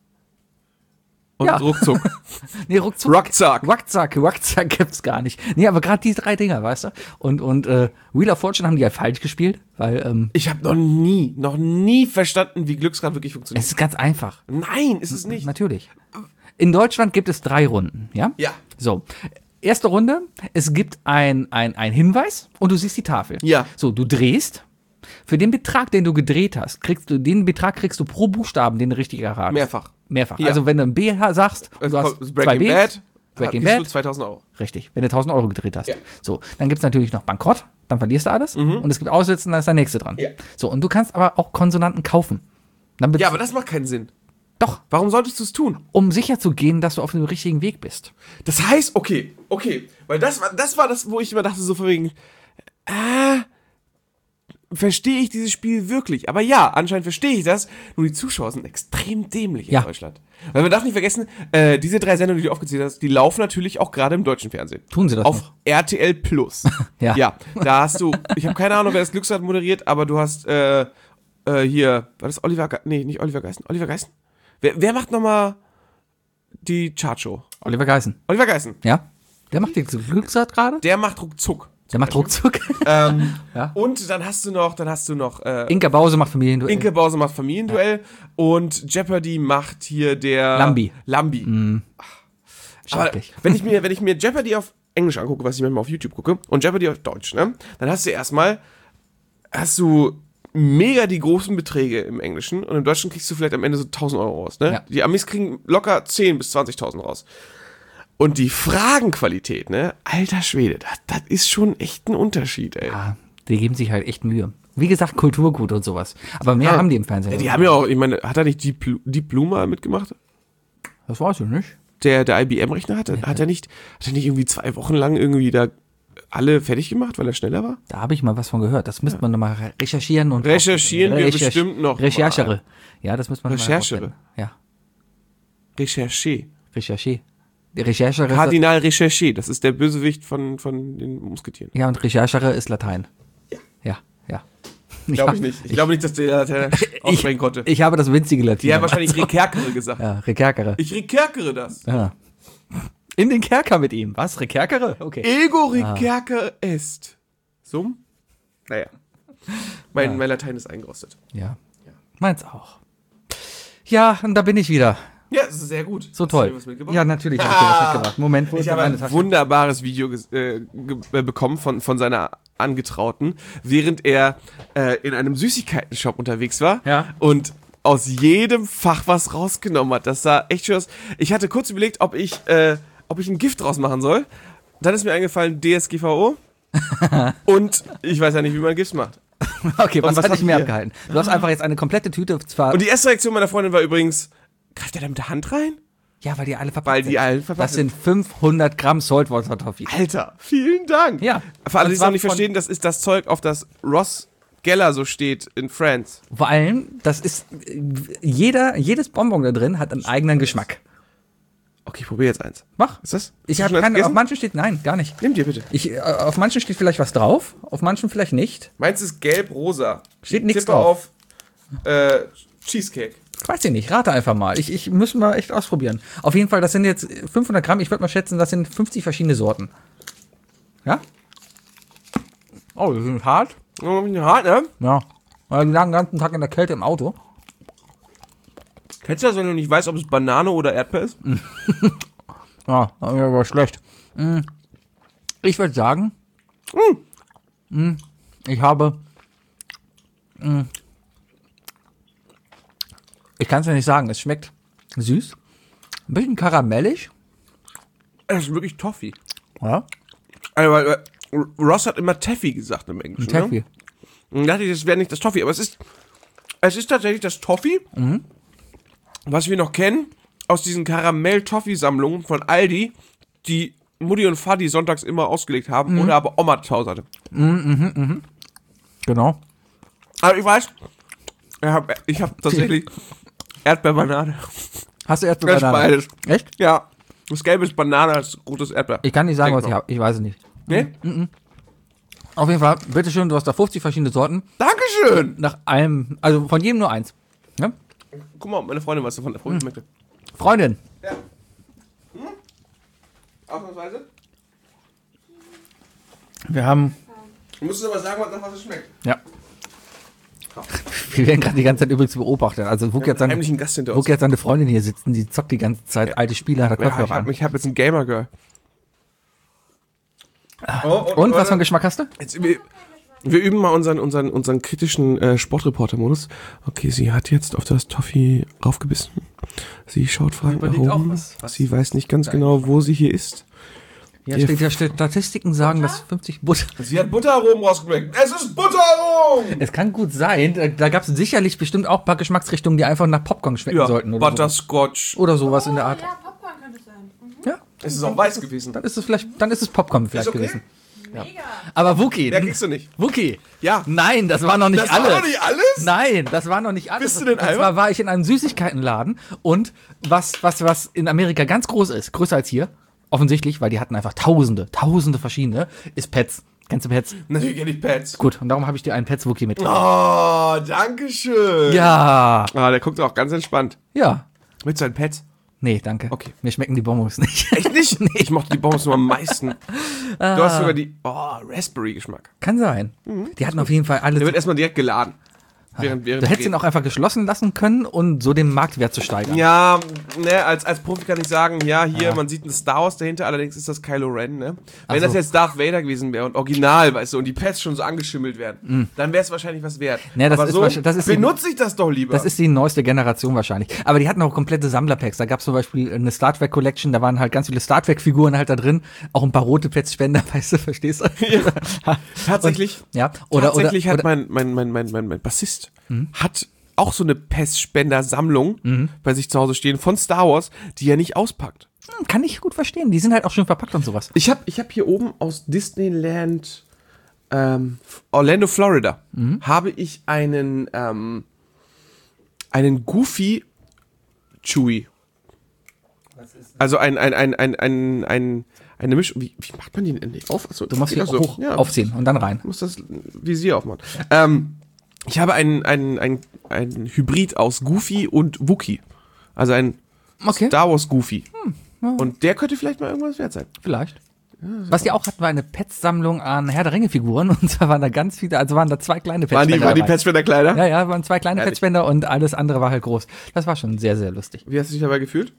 Und Ja. ruckzuck. nee, ruckzuck. Ruckzuck. Ruckzuck, Ruckzuck gibt's gar nicht. Nee, aber gerade die drei Dinger, weißt du? Und, und äh, Wheel of Fortune haben die ja falsch gespielt, weil ähm, Ich habe noch nie, noch nie verstanden, wie Glücksrad wirklich funktioniert. es ist ganz einfach. Nein, ist es nicht. Natürlich. In Deutschland gibt es drei Runden, ja? Ja. So. Erste Runde, es gibt ein, ein, ein Hinweis und du siehst die Tafel. Ja. So, du drehst. Für den Betrag, den du gedreht hast, kriegst du, den Betrag kriegst du pro Buchstaben, den du richtig erratest. Mehrfach. Mehrfach. Ja. Also wenn du ein B ha- sagst, Also du kommt hast Breaking zwei Bs, Bad. Breaking kriegst du Bad, zweitausend Euro. richtig, wenn du tausend Euro gedreht hast. Ja. So, dann gibt's natürlich noch Bankrott, dann verlierst du alles und es gibt Aussetzen, dann ist der nächste dran. Ja. So, und du kannst aber auch Konsonanten kaufen. Dann Ja, aber das macht keinen Sinn. Doch, Warum solltest du es tun? um sicher zu gehen, dass du auf dem richtigen Weg bist. Das heißt, okay, okay, weil das war das, war das wo ich immer dachte, so von wegen, äh, verstehe ich dieses Spiel wirklich? Aber ja, anscheinend verstehe ich das, nur die Zuschauer sind extrem dämlich in Ja. Deutschland. Weil man darf nicht vergessen, äh, diese drei Sendungen, die du aufgezählt hast, die laufen natürlich auch gerade im deutschen Fernsehen. Tun sie das Auf noch? R T L Plus. Ja. Ja, da hast du, ich habe keine Ahnung, wer das Glücksrad moderiert, aber du hast, äh, äh, hier, war das Oliver, Ge nee, nicht Oliver Geißen, Oliver Geißen? Wer, wer macht nochmal die Chartshow? Oliver Geißen. Oliver Geißen. Ja? Der macht den Glücksrad gerade? Der macht ruckzuck. Der macht ruckzuck. Ähm, Ja. Und dann hast du noch, dann hast du noch, äh, Inka Bause macht Familienduell. Inke Bause macht Familienduell und Jeopardy macht hier der Lambi. Lambi. Aber Schrecklich. wenn ich mir, wenn ich mir Jeopardy auf Englisch angucke, was ich manchmal auf YouTube gucke, und Jeopardy auf Deutsch, ne, dann hast du erstmal, hast du mega die großen Beträge im Englischen und im Deutschen kriegst du vielleicht am Ende so tausend Euro raus, ne? Ja. Die Amis kriegen locker zehn bis zwanzigtausend raus. Und die Fragenqualität, ne, alter Schwede, das, das ist schon echt ein Unterschied, ey. Ja, die geben sich halt echt Mühe. Wie gesagt, Kulturgut und sowas. Aber mehr Ja. haben die im Fernsehen. Ja, die haben ja auch, ich meine, hat er nicht Deep Blue, Deep Blue mal mitgemacht? Das weiß ich nicht. Der, der I B M-Rechner hatte, hat er nicht, hat er nicht irgendwie zwei Wochen lang irgendwie da alle fertig gemacht, weil er schneller war? Da habe ich mal was von gehört. Das müsste man nochmal re- recherchieren und. Recherchieren wir bestimmt noch mal. Recherchere. Ja, das müsste man noch mal Recherchere. herausfinden. Ja, Recherché. Recherche. Die Recherchere ist, Kardinal Recherché, das ist der Bösewicht von, von den Musketieren. ja, und Recherchere ist Latein. Ja. Ja, ja. Glaube ich nicht. Ich glaube nicht, dass der Lateiner aussprechen konnte. Ich habe das winzige Latin. Die haben wahrscheinlich Rekerkere gesagt. Ja, Rekerkere. Ich rekerkere das. Ja. In den Kerker mit ihm. Was? Rekerkere? Okay. Ego rekerkere est. Sum? Naja. Mein, mein Latein ist eingerostet. Ja. Meins auch. Ja, und da bin ich wieder. Ja, das ist sehr gut. So Hast du toll. mir was mitgebracht? Ja, natürlich habe ich dir was mitgebracht. Moment, wo Ich ist denn habe meine ein Tasche? wunderbares Video ges- äh, ge- äh, bekommen von, von seiner Angetrauten, während er äh, in einem Süßigkeiten-Shop unterwegs war Ja. und aus jedem Fach was rausgenommen hat. Das sah echt schön aus. Ich hatte kurz überlegt, ob ich, äh, ob ich ein Gift draus machen soll. Dann ist mir eingefallen, D S G V O. Und ich weiß ja nicht, wie man Gift macht. Okay, was, was hat dich haben mir wir? abgehalten? Du hast einfach jetzt eine komplette Tüte, zwar, Und die erste Reaktion meiner Freundin war übrigens, greift er da mit der Hand rein? ja, weil die alle verpackt Weil sind. die allen verpackt Das sind fünfhundert Gramm Saltwater Toffee. Alter, vielen Dank. Ja. Für alle, die Und es zwar noch nicht von- verstehen, das ist das Zeug, auf das Ross Geller so steht in Friends. Vor allem, das ist, äh, jeder, jedes Bonbon da drin hat einen eigenen Geschmack. Okay, ich probiere jetzt eins. Mach. Ist das? Ich Hast du habe schon eins keine, auf gegessen? manchen steht, nein, gar nicht. Nimm dir bitte. Ich, äh, auf manchen steht vielleicht was drauf, auf manchen vielleicht nicht. Meins ist gelb-rosa. Steht nichts Tippe drauf. auf äh, Cheesecake. Weiß ich nicht, rate einfach mal. Ich, ich muss mal echt ausprobieren. Auf jeden Fall, das sind jetzt fünfhundert Gramm. Ich würde mal schätzen, das sind fünfzig verschiedene Sorten. Ja? Oh, die sind hart. Oh, hart, ne? Ja. Weil die lagen den ganzen Tag in der Kälte im Auto. Kennst du das, wenn du nicht weißt, ob es Banane oder Erdbeer ist? Ja, aber schlecht. Mm. Ich würde sagen, mm, ich habe. mm, Ich kann es ja nicht sagen. Es schmeckt süß, ein bisschen karamellig. Das ist wirklich Toffee. Ja, Also, weil, weil, Ross hat immer Taffy gesagt im Englischen. Taffy. Ne? Und dachte ich, das wäre nicht das Toffee, aber es ist, es ist tatsächlich das Toffee, Mhm. was wir noch kennen aus diesen Karamell-Toffee-Sammlungen von Aldi, die Mutti und Vati sonntags immer ausgelegt haben oder aber Oma zu Hause hatte. Genau. Aber ich weiß, ich habe ich hab tatsächlich Erdbeerbanane. Hast du erst Das ist beides. Echt? Ja, das Gelbe ist Banane, das rote ist Erdbeer. Ich kann nicht sagen, Denk was ich noch. habe. Ich weiß es nicht. Nee? Auf jeden Fall, bitteschön, du hast da fünfzig verschiedene Sorten. Dankeschön! Nach einem, also von jedem nur eins. Ja? Guck mal, meine Freundin was davon. Der Freundin schmeckte. Freundin, Ja. Hm? Ausnahmsweise? wir haben, Du musst aber sagen, nach was es schmeckt. ja. Wir werden gerade die ganze Zeit übrigens beobachtet. Also Wuk Ja, jetzt seine, heimlichen Gast hinter Wuk uns. jetzt seine Freundin hier sitzen, die zockt die ganze Zeit alte Spiele, hat Ja, Kopfhörer ich habe an. hab jetzt ein Gamer-Girl. Oh, oh, Und, was warte. für einen Geschmack hast du? Jetzt, wir, wir üben mal unseren, unseren, unseren kritischen äh, Sportreporter-Modus. Okay, sie hat jetzt auf das Toffee raufgebissen. Sie schaut fragend nach Überlegt auch, oben. was- was- Sie weiß nicht ganz genau, wo sie hier ist. Ja, steht ja, Statistiken sagen, dass fünfzig Butter. Sie hat Butteraromen rausgeschmeckt. Es ist Butteraromen! Es kann gut sein, da, da gab es sicherlich bestimmt auch ein paar Geschmacksrichtungen, die einfach nach Popcorn schmecken Ja, sollten. Oder Butterscotch. So. Oder sowas in der Art. Ja, Popcorn könnte es sein. Mhm. Ja, Es ist auch weiß gewesen. dann ist es vielleicht, dann ist es Popcorn vielleicht okay. gewesen. Mega. Aber Wookie. Mehr kriegst du nicht. Wookie. Ja. Nein, das war noch nicht Das alles. war doch nicht alles? Nein, das war noch nicht alles. Bist du denn und albern? zwar war ich in einem Süßigkeitenladen und was, was, was in Amerika ganz groß ist, größer als hier, offensichtlich, weil die hatten einfach tausende, tausende verschiedene, ist Pets. Kennst du Pets? Natürlich kenne ich Pets. Gut, und darum habe ich dir einen Pets Wookie mitgebracht. Oh, danke schön. Ja, Ah, der guckt auch ganz entspannt. ja. Willst du ein Pet? Nee, danke. Okay. Mir schmecken die Bonbons nicht. Echt nicht? Nee. Ich mochte die Bonbons nur am meisten. Du Ah. hast sogar die, oh, Raspberry-Geschmack. Kann sein. Die hatten auf jeden Fall alle. Der wird erstmal direkt geladen. Während, während Du hättest ihn auch einfach geschlossen lassen können und so den Marktwert zu steigern. Ja, ne, als, als Profi kann ich sagen, ja, hier, man sieht ein Star Wars dahinter, allerdings ist das Kylo Ren, ne? Wenn so. das jetzt Darth Vader gewesen wäre und original, weißt du, und die Pets schon so angeschimmelt werden, dann wäre es wahrscheinlich was wert. Ne, das Aber ist so wahrscheinlich- das ist die- benutze ich das doch lieber. Das ist die neueste Generation wahrscheinlich. Aber die hatten auch komplette Sammlerpacks. Da gab es zum Beispiel eine Star Trek Collection, da waren halt ganz viele Star Trek Figuren halt da drin. Auch ein paar rote Pets-Spender, weißt du, verstehst du? Ja. Tatsächlich, Ja, oder, tatsächlich oder, hat oder, mein, mein, mein, mein, mein, mein Bassist hat auch so eine Pestspender-Sammlung bei sich zu Hause stehen von Star Wars, die er nicht auspackt. Hm, kann ich gut verstehen. Die sind halt auch schön verpackt und sowas. Ich habe ich hab hier oben aus Disneyland ähm, Orlando, Florida, habe ich einen ähm, einen Goofy Chewy. Also ein, ein, ein, ein, ein, ein eine Mischung. Wie, wie macht man den denn nicht auf? Achso, Du musst geht hier das so? hoch Ja, aufziehen und dann rein. muss das Visier aufmachen. Ähm, ich habe einen, einen, einen, einen Hybrid aus Goofy und Wookie. Also ein Okay. Star Wars Goofy. Und der könnte vielleicht mal irgendwas wert sein. Vielleicht. Was die auch hatten, war eine Pets-Sammlung an Herr der Ringe-Figuren. Und zwar waren da ganz viele, also waren da zwei kleine Waren die, Pets-Spender waren die dabei. Pestspender-Kleider? Ja, ja, waren zwei kleine Ehrlich? Pets-Spender und alles andere war halt groß. Das war schon sehr, sehr lustig. Wie hast du dich dabei gefühlt?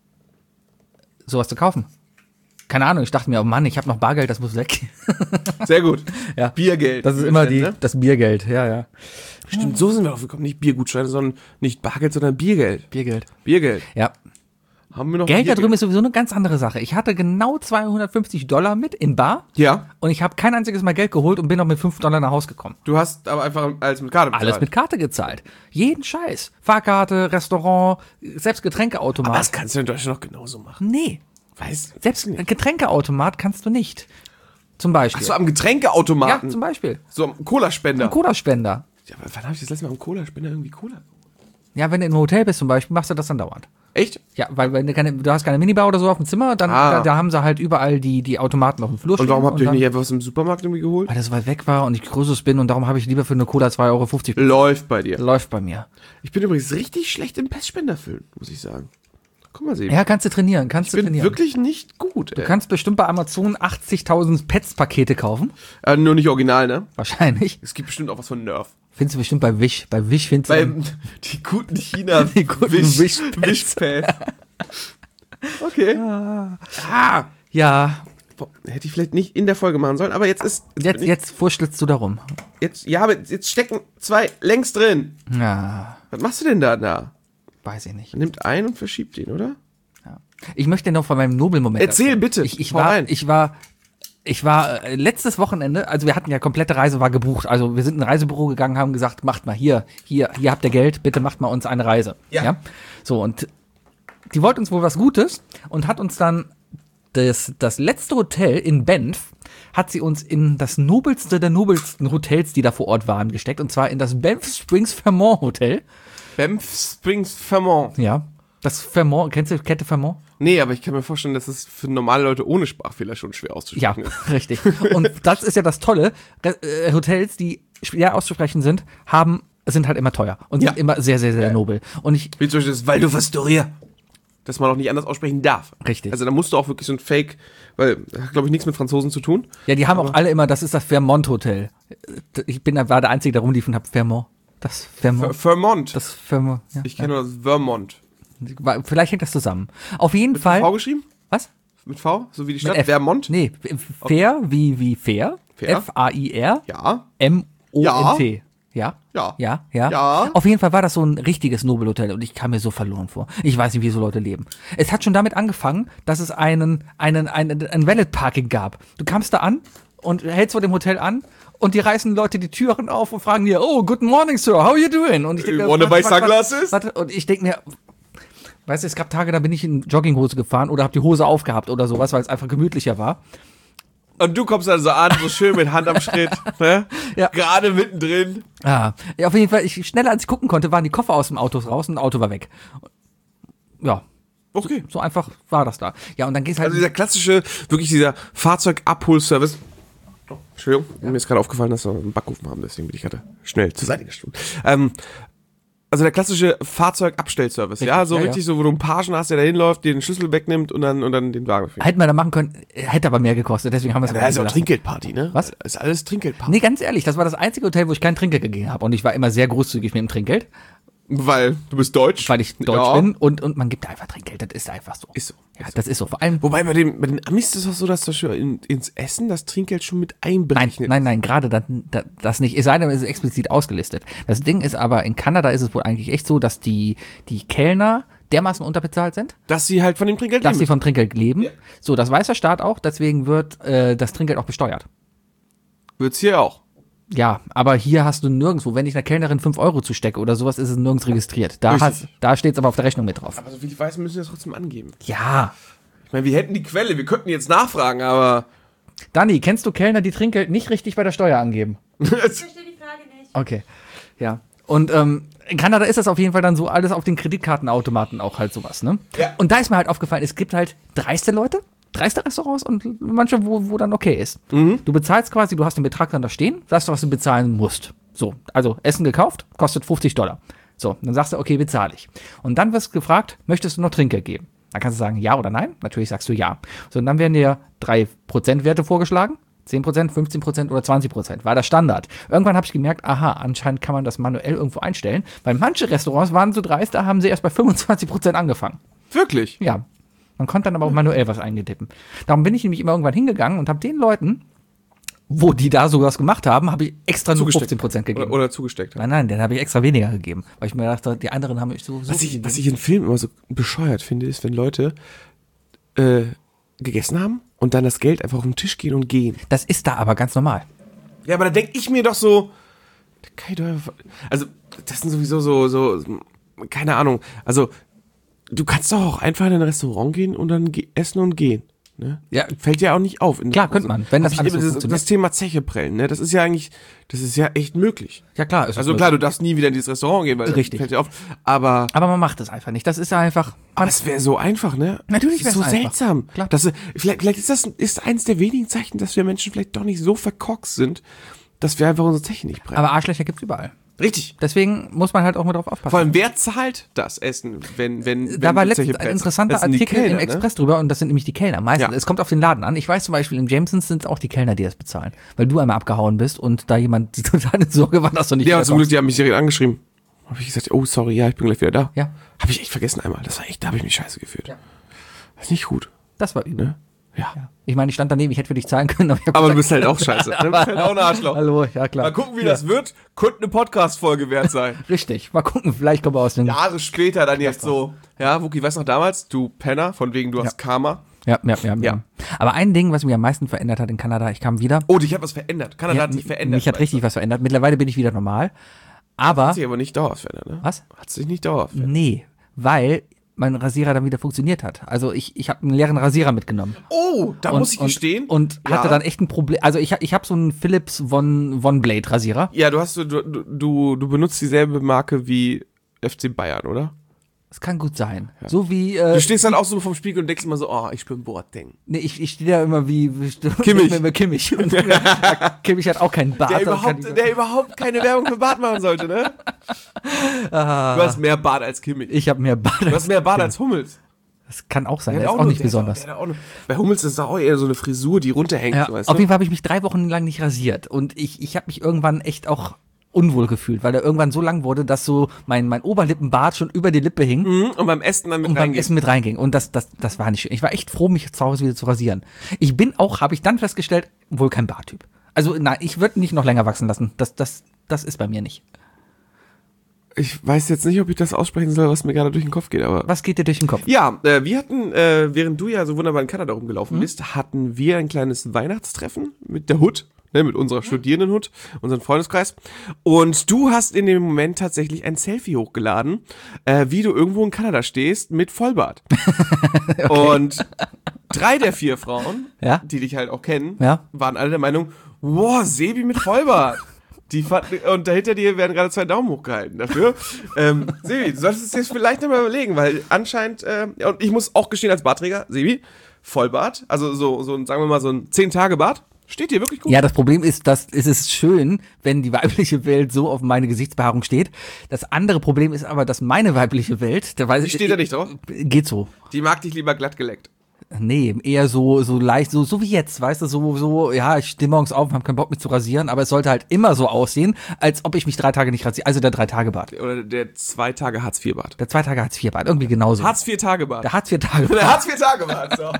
Sowas zu kaufen. Keine Ahnung, ich dachte mir, oh Mann, ich habe noch Bargeld, das muss weg. Sehr gut. Ja. Biergeld. Das ist wie wir immer es die, nennen, ne? das Biergeld, ja, ja. Stimmt, so sind wir drauf gekommen. Nicht Biergutscheine, sondern nicht Bargeld, sondern Biergeld. Biergeld. Biergeld. Ja. Haben wir noch Geld da Biergeld? drüben ist sowieso eine ganz andere Sache. Ich hatte genau zweihundertfünfzig Dollar mit in Bar Ja. und ich habe kein einziges Mal Geld geholt und bin noch mit fünf Dollar nach Hause gekommen. Du hast aber einfach alles mit Karte bezahlt. Alles mit Karte gezahlt. Jeden Scheiß. Fahrkarte, Restaurant, selbst Getränkeautomat. Aber das kannst du in Deutschland noch genauso machen. Nee, Weißt selbst ein Getränkeautomat kannst du nicht. Zum Beispiel. Achso, am ja, Getränkeautomaten. zum Beispiel. So am Cola-Spender. Ein Cola-Spender. Ja, aber wann habe ich das letzte Mal am Cola-Spender irgendwie Cola? Ja, wenn du im Hotel bist zum Beispiel, machst du das dann dauernd. Echt? Ja, weil wenn du, keine, du hast keine Minibar oder so auf dem Zimmer, dann Ah. da, da haben sie halt überall die, die Automaten auf dem Flur Und warum habt ihr euch dann, nicht einfach was im Supermarkt irgendwie geholt? weil das so weit weg war und ich größeres bin und darum habe ich lieber für eine Cola zwei Euro fünfzig. Läuft bei dir. Läuft bei mir. Ich bin übrigens richtig schlecht im Pestspender füllen, muss ich sagen. Guck mal, Sebi. Ja, kannst du trainieren, kannst ich du bin trainieren. wirklich nicht gut, ey. Du kannst bestimmt bei Amazon achtzigtausend Pets-Pakete kaufen. Äh, nur nicht original, ne? Wahrscheinlich. Es gibt bestimmt auch was von Nerf. Findest du bestimmt bei Wish. Bei Wish findest Bei du. die guten China Die guten Wish, Wish-Pads. Wish-Pads. Okay. Ah. Ja, Boah, hätte ich vielleicht nicht in der Folge machen sollen, aber jetzt ist jetzt, bin ich- jetzt furstelst du darum. jetzt ja, aber jetzt stecken zwei längs drin. Ja, Was machst du denn da da? weiß ich nicht. Man nimmt einen und verschiebt ihn, oder? Ich möchte noch von meinem Nobelmoment. Erzähl bitte. Ich, ich Hau war, rein. ich war, ich war äh, letztes Wochenende, also wir hatten ja komplette Reise war gebucht. Also wir sind in ein Reisebüro gegangen, haben gesagt, macht mal hier, hier, hier habt ihr Geld, bitte macht mal uns eine Reise. Ja. So, und die wollte uns wohl was Gutes und hat uns dann das, das letzte Hotel in Banff, hat sie uns in das nobelste der nobelsten Hotels, die da vor Ort waren, gesteckt. Und zwar in das Banff Springs Fairmont Hotel. Banff Springs Fairmont. Ja. Das Fairmont, kennst du Kette Fairmont? Nee, aber ich kann mir vorstellen, dass es für normale Leute ohne Sprachfehler schon schwer Ja, auszusprechen ist. richtig. Und das ist ja das Tolle. Re- äh, Hotels, die schwer auszusprechen sind, haben, sind halt immer teuer und sind Ja. immer sehr, sehr, sehr nobel. Und ich, Wie zum Beispiel das Waldorf Astoria. Das man auch nicht anders aussprechen darf. Richtig. Also da musst du auch wirklich so ein Fake, weil, das hat glaube ich nichts mit Franzosen zu tun. ja, die haben auch alle immer, das ist das Fairmont Hotel. Ich bin, war der Einzige, der rumlief und hab Fairmont. Das Fairmont. Vermont. Das Fairmont. Ja. Ich kenne nur das Vermont. War- Vielleicht hängt das zusammen. Auf jeden Fall. V geschrieben? Was? Mit V? So wie die Mit Stadt? F. Vermont? Nee, fair wie, wie fair. Fair. F A I R Ja. M O N T. Ja? Ja. Ja, ja. Ja. Auf jeden Fall war das so ein richtiges Nobelhotel und ich kam mir so verloren vor. Ich weiß nicht, wie so Leute leben. Es hat schon damit angefangen, dass es einen, einen, einen, ein Valet-Parking gab. Du kamst da an und hältst vor dem Hotel an und die reißen Leute die Türen auf und fragen dir, oh, good morning, sir, how are you doing? Und ich denk mir, You wanna was- buy was- was- sunglasses? was- Und ich denke mir, weißt du, es gab Tage, da bin ich in Jogginghose gefahren oder hab die Hose aufgehabt oder sowas, weil es einfach gemütlicher war. Und du kommst dann so an, so schön mit Hand am Schritt, ne? Ja. Gerade mittendrin. Ah, ja, auf jeden Fall, ich, schneller als ich gucken konnte, waren die Koffer aus dem Auto raus und das Auto war weg. Ja, Okay. so einfach war das da. Ja, und dann geht's halt. Also dieser klassische, wirklich dieser Fahrzeugabholservice. Oh, Entschuldigung, mir ist gerade aufgefallen, dass wir einen Backofen haben, deswegen bin ich gerade schnell zur Seite gestoßen. Ähm, also der klassische Fahrzeugabstellservice, ja, so ja, richtig so, wo du einen Pagen hast, der da hinläuft, dir den Schlüssel wegnimmt und dann, und dann den Wagen fährt. hätten wir da machen können, hätte aber mehr gekostet, deswegen haben wir es Da ist auch gelassen. Trinkgeldparty, ne? Was? Ist alles Trinkgeldparty. Nee, ganz ehrlich, das war das einzige Hotel, wo ich kein Trinkgeld gegeben habe. Und ich war immer sehr großzügig mit dem Trinkgeld, Weil du bist deutsch. weil ich deutsch Ja. bin und, und man gibt einfach Trinkgeld. Das ist einfach so. Ist so. Ja, das ist so. Vor allem. Wobei bei, dem, bei den Amis ist es auch so, dass zum Beispiel in, ins Essen das Trinkgeld schon mit Nein, einberechnet nein, nein, gerade das, das, das nicht. Es sei denn, es ist explizit ausgelistet. Das Ding ist aber, in Kanada ist es wohl eigentlich echt so, dass die, die Kellner dermaßen unterbezahlt sind, dass sie halt von dem Trinkgeld dass sie leben. vom Trinkgeld leben. So, das weiß der Staat auch, deswegen wird äh, das Trinkgeld auch besteuert. Wird's hier auch. Ja, aber hier hast du nirgendwo, wenn ich einer Kellnerin fünf Euro zustecke oder sowas, ist es nirgends registriert. Da, Richtig. hast, da steht es aber auf der Rechnung mit drauf. Aber so viel ich weiß, müssen wir das trotzdem angeben. Ja. Ich meine, wir hätten die Quelle, wir könnten jetzt nachfragen, aber Dani, kennst du Kellner, die Trinkgeld nicht richtig bei der Steuer angeben? Ich verstehe die Frage nicht. Okay. Ja. Und ähm, in Kanada ist das auf jeden Fall dann so alles auf den Kreditkartenautomaten auch halt sowas, ne? Ja. Und da ist mir halt aufgefallen, es gibt halt dreiste Leute, dreiste Restaurants und manche, wo, wo dann okay ist. Du bezahlst quasi, du hast den Betrag dann da stehen, sagst du, was du bezahlen musst. So, also Essen gekauft, kostet fünfzig Dollar. So, dann sagst du, okay, bezahle ich. Und dann wirst du gefragt, möchtest du noch Trinkgeld geben? Dann kannst du sagen, ja oder nein. Natürlich sagst du ja. So, und dann werden dir drei Prozent Werte vorgeschlagen. zehn Prozent, fünfzehn Prozent oder zwanzig Prozent. War der Standard. Irgendwann habe ich gemerkt, aha, anscheinend kann man das manuell irgendwo einstellen. Weil manche Restaurants waren so dreist, da haben sie erst bei fünfundzwanzig Prozent angefangen. wirklich. Ja. Man konnte dann aber auch manuell was eingetippen. Darum bin ich nämlich immer irgendwann hingegangen und habe den Leuten, wo die da sowas gemacht haben, habe ich extra nur Zugesteckt. fünfzehn Prozent gegeben. Oder, oder zugesteckt. Nein, nein, den habe ich extra weniger gegeben. Weil ich mir dachte, die anderen haben ich so, so Was viel ich, was gegeben. ich in Filmen immer so bescheuert finde, ist, wenn Leute äh, gegessen haben und dann das Geld einfach auf den Tisch gehen und gehen. Das ist da aber ganz normal. Ja, aber da denke ich mir doch so, da kann ich doch einfach- also das sind sowieso so, so, keine Ahnung, also du kannst doch auch einfach in ein Restaurant gehen und dann ge- essen und gehen. Ne? Ja. Fällt ja auch nicht auf. In Klar, könnte man, wenn das Hab ich alles immer so das, funktioniert. das Thema Zeche prellen, ne? Das ist ja eigentlich, das ist ja echt möglich. Ja klar. Ist Also das klar, möglich. du darfst nie wieder in dieses Restaurant gehen, weil Richtig. das fällt dir auf. Aber, Aber man macht es einfach nicht. Das ist ja einfach. aber es wäre so einfach, ne? Natürlich das ist so wär's einfach. seltsam. Klar. Dass, äh, vielleicht, vielleicht ist das ist eins der wenigen Zeichen, dass wir Menschen vielleicht doch nicht so verkorkst sind, dass wir einfach unsere Zeche nicht prellen. Aber Arschlöcher gibt's überall. Richtig. Deswegen muss man halt auch mal drauf aufpassen. Vor allem, wer zahlt das Essen, wenn, wenn, Da wenn war die letztens Zeche ein presst? interessanter Das sind die Artikel Kellner, im ne? Express drüber und das sind nämlich die Kellner. Meistens, Ja. es kommt auf den Laden an. Ich weiß zum Beispiel, im Jamesons sind es auch die Kellner, die das bezahlen. Weil du einmal abgehauen bist und da jemand die totale Sorge war, dass du nicht Ja, wieder zum Glück, kommst. die haben mich direkt angeschrieben. Habe ich gesagt, oh, sorry, ja, ich bin gleich wieder da. Ja. Habe ich echt vergessen einmal. Das war echt, da habe ich mich scheiße gefühlt. Ja. Das ist nicht gut. Das war übel. Ne? Ja. Ja. Ich meine, ich stand daneben, ich hätte für dich zahlen können. Aber, ich hab Aber du gesagt, bist halt auch scheiße. Du bist halt auch ein Arschloch. Hallo, ja klar. Mal gucken, wie ja. das wird. Könnte eine Podcast-Folge wert sein. Richtig, mal gucken, vielleicht kommen wir aus dem... Jahre später dann jetzt so. Ja, Wookie, weißt du noch damals? Du Penner, von wegen du hast Karma. Ja, ja, ja, ja, Ja. Aber ein Ding, was mich am meisten verändert hat in Kanada, ich kam wieder. Oh, dich hat was verändert. Kanada Ja, hat sich verändert. Mich hat weißt richtig was verändert. Mittlerweile bin ich wieder normal. Aber, Hat sich aber nicht dauerhaft verändert, ne? was? Hat sich nicht dauerhaft verändert. Nee, weil mein Rasierer dann wieder funktioniert hat. Also ich, ich habe einen leeren Rasierer mitgenommen. Oh, da muss ich gestehen. Und, und Ja. hatte dann echt ein Problem. Also ich, ich habe so einen Philips Von, Von Blade Rasierer. Ja, du hast du, du, du, du benutzt dieselbe Marke wie F C Bayern, oder? Das kann gut sein. So wie, äh, Du stehst dann auch so vom Spiegel und denkst immer so, oh, ich bin Boateng. nee, ich, ich stehe da immer wie, wie Kimmich. Mit Kimmich. Und, Kimmich hat auch keinen Bart. Der und kann überhaupt, nicht- der überhaupt keine Werbung für Bart machen sollte, ne? Du hast mehr Bart als Kimmich. ich habe mehr Bart. Du hast mehr Bart als Hummels. Das kann auch sein. Der Der hat ist auch nur- nicht der hat besonders. auch- der hat auch nur- Bei Hummels ist das auch eher so eine Frisur, die runterhängt. Ja, so, weißt auf du? jeden Fall habe ich mich drei Wochen lang nicht rasiert. Und ich, ich habe mich irgendwann echt auch unwohl gefühlt, weil er irgendwann so lang wurde, dass so mein, mein Oberlippenbart schon über die Lippe hing Mhm, und beim Essen dann mit und beim reingehen. Essen mit reinging. Und das, das, das war nicht schön. Ich war echt froh, mich zu Hause wieder zu rasieren. Ich bin auch, habe ich dann festgestellt, wohl kein Barttyp. Also nein, ich würde nicht noch länger wachsen lassen. Das, das, das ist bei mir nicht. Ich weiß jetzt nicht, ob ich das aussprechen soll, was mir gerade durch den Kopf geht, aber... Was geht dir durch den Kopf? Ja, äh, wir hatten, äh, während du ja so wunderbar in Kanada rumgelaufen Mhm. bist, hatten wir ein kleines Weihnachtstreffen mit der Hood, ne, mit unserer Studierenden-Hood, unseren Freundeskreis. Und du hast in dem Moment tatsächlich ein Selfie hochgeladen, äh, wie du irgendwo in Kanada stehst mit Vollbart. Okay. Und drei der vier Frauen, Ja? die dich halt auch kennen, Ja? waren alle der Meinung, wow, Sebi mit Vollbart. Die fanden, und dahinter dir werden gerade zwei Daumen hochgehalten dafür. ähm, Sebi, du solltest es jetzt vielleicht nochmal überlegen, weil anscheinend, äh, und ich muss auch gestehen als Bartträger, Sebi, Vollbart, also so, so ein, sagen wir mal, so ein zehn-Tage-Bart, steht dir wirklich gut. Ja, das Problem ist, dass es ist schön, wenn die weibliche Welt so auf meine Gesichtsbehaarung steht. Das andere Problem ist aber, dass meine weibliche Welt, da weiß Die steht da nicht drauf. Geht so. Die mag dich lieber glatt geleckt. Nee, eher so so leicht, so so wie jetzt, weißt du, so so ja, ich stehe morgens auf und habe keinen Bock mich zu rasieren, aber es sollte halt immer so aussehen, als ob ich mich drei Tage nicht rasiere. Also der Drei-Tage-Bart. Oder der zwei-Tage-Hartz-vier-Bart. Der zwei Tage Hartz-vier-Bart, irgendwie genauso. Hartz-vier-Tage-Bart. Der Hartz-vier-Tage-Bart. Der Hartz-vier-Tage-Bart, so.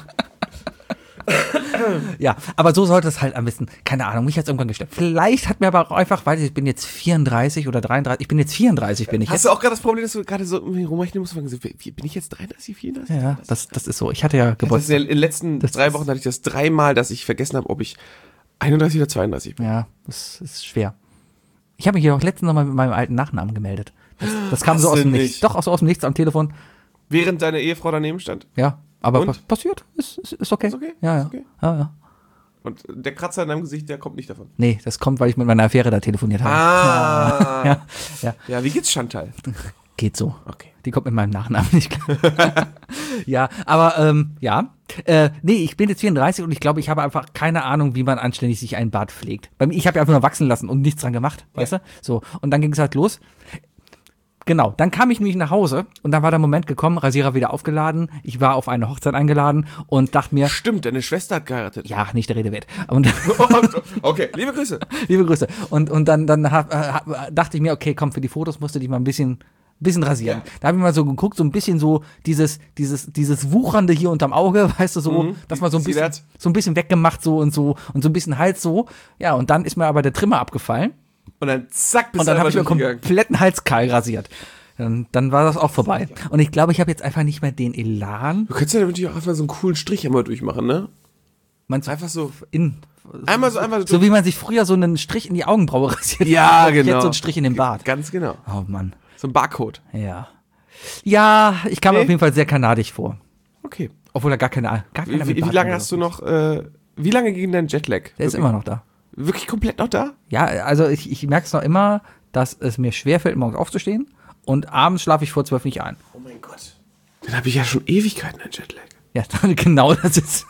Ja, aber so sollte es halt am besten, keine Ahnung, mich hat's irgendwann gestört. Vielleicht hat mir aber auch einfach, weil ich bin jetzt vierunddreißig oder dreiunddreißig, ich bin jetzt vierunddreißig, bin ich Hast jetzt. du auch gerade das Problem, dass du gerade so irgendwie rumrechnen musst, und so, wie- bin ich jetzt dreiunddreißig, vierunddreißig? Ja, das, das ist so. Ich hatte ja Das Geburtstag. ist ja in den letzten Das drei ist- Wochen hatte ich das dreimal, dass ich vergessen habe, ob ich einunddreißig oder zweiunddreißig bin. Ja, das ist schwer. Ich habe mich ja auch letztens nochmal mit meinem alten Nachnamen gemeldet. Das, das kam Hast so aus du dem nicht? Nichts. Doch, auch so aus dem Nichts am Telefon. Während deine Ehefrau daneben stand. Ja, aber Und? was passiert? Ist, ist, ist okay. Ist okay? Ja, ja. Ist okay? ja, ja. Und der Kratzer in deinem Gesicht, der kommt nicht davon. Nee, das kommt, weil ich mit meiner Affäre da telefoniert habe. Ah. Ja, ja. Ja, wie geht's Chantal? Geht so. Okay. Die kommt mit meinem Nachnamen nicht klar. Ja, aber ähm, ja. Äh, nee, ich bin jetzt vierunddreißig und ich glaube, ich habe einfach keine Ahnung, wie man anständig sich einen Bart pflegt. Bei mir, ich habe ja einfach nur wachsen lassen und nichts dran gemacht, Ja. weißt du? So, und dann ging es halt los. Genau, dann kam ich nämlich nach Hause und dann war der Moment gekommen, Rasierer wieder aufgeladen, ich war auf eine Hochzeit eingeladen und dachte mir, Stimmt, deine Schwester hat geheiratet. ja, nicht der Rede wert. Und Okay, liebe Grüße. liebe Grüße. Und, und dann, dann hab, äh, dachte ich mir, okay, komm, für die Fotos musst du dich mal ein bisschen, bisschen rasieren. Ja. Da habe ich mal so geguckt, so ein bisschen so dieses, dieses, dieses Wuchernde hier unterm Auge, weißt du, so, Mhm. dass man so ein Sie bisschen, wert. so ein bisschen weggemacht so und so und so ein bisschen Hals so. Ja, und dann ist mir aber der Trimmer abgefallen Und dann zack, bist und dann du habe ich mir einfach durchgegangen. kompletten Hals kahl rasiert. Dann, dann war das auch vorbei. Und ich glaube, ich habe jetzt einfach nicht mehr den Elan. Du könntest ja natürlich auch einfach so einen coolen Strich immer durchmachen, ne? Meinst du, Einfach so. in, Einmal so, einmal so wie man sich früher so einen Strich in die Augenbraue rasiert. Ja, hat, genau. Jetzt so einen Strich in den Bart. Ganz genau. Oh Mann. So ein Barcode. Ja. Ja, ich kam mir Nee. auf jeden Fall sehr kanadisch vor. Okay. Obwohl er gar keine, gar Wie, keine wie, wie lange hast du noch, äh, wie lange ging dein Jetlag? Der ist Wirklich? immer noch da. Wirklich komplett noch da? Ja, also ich, ich merke es noch immer, dass es mir schwerfällt, morgens aufzustehen und abends schlafe ich vor zwölf nicht ein. Oh mein Gott. Dann habe ich ja schon Ewigkeiten ein Jetlag. Ja, genau das ist.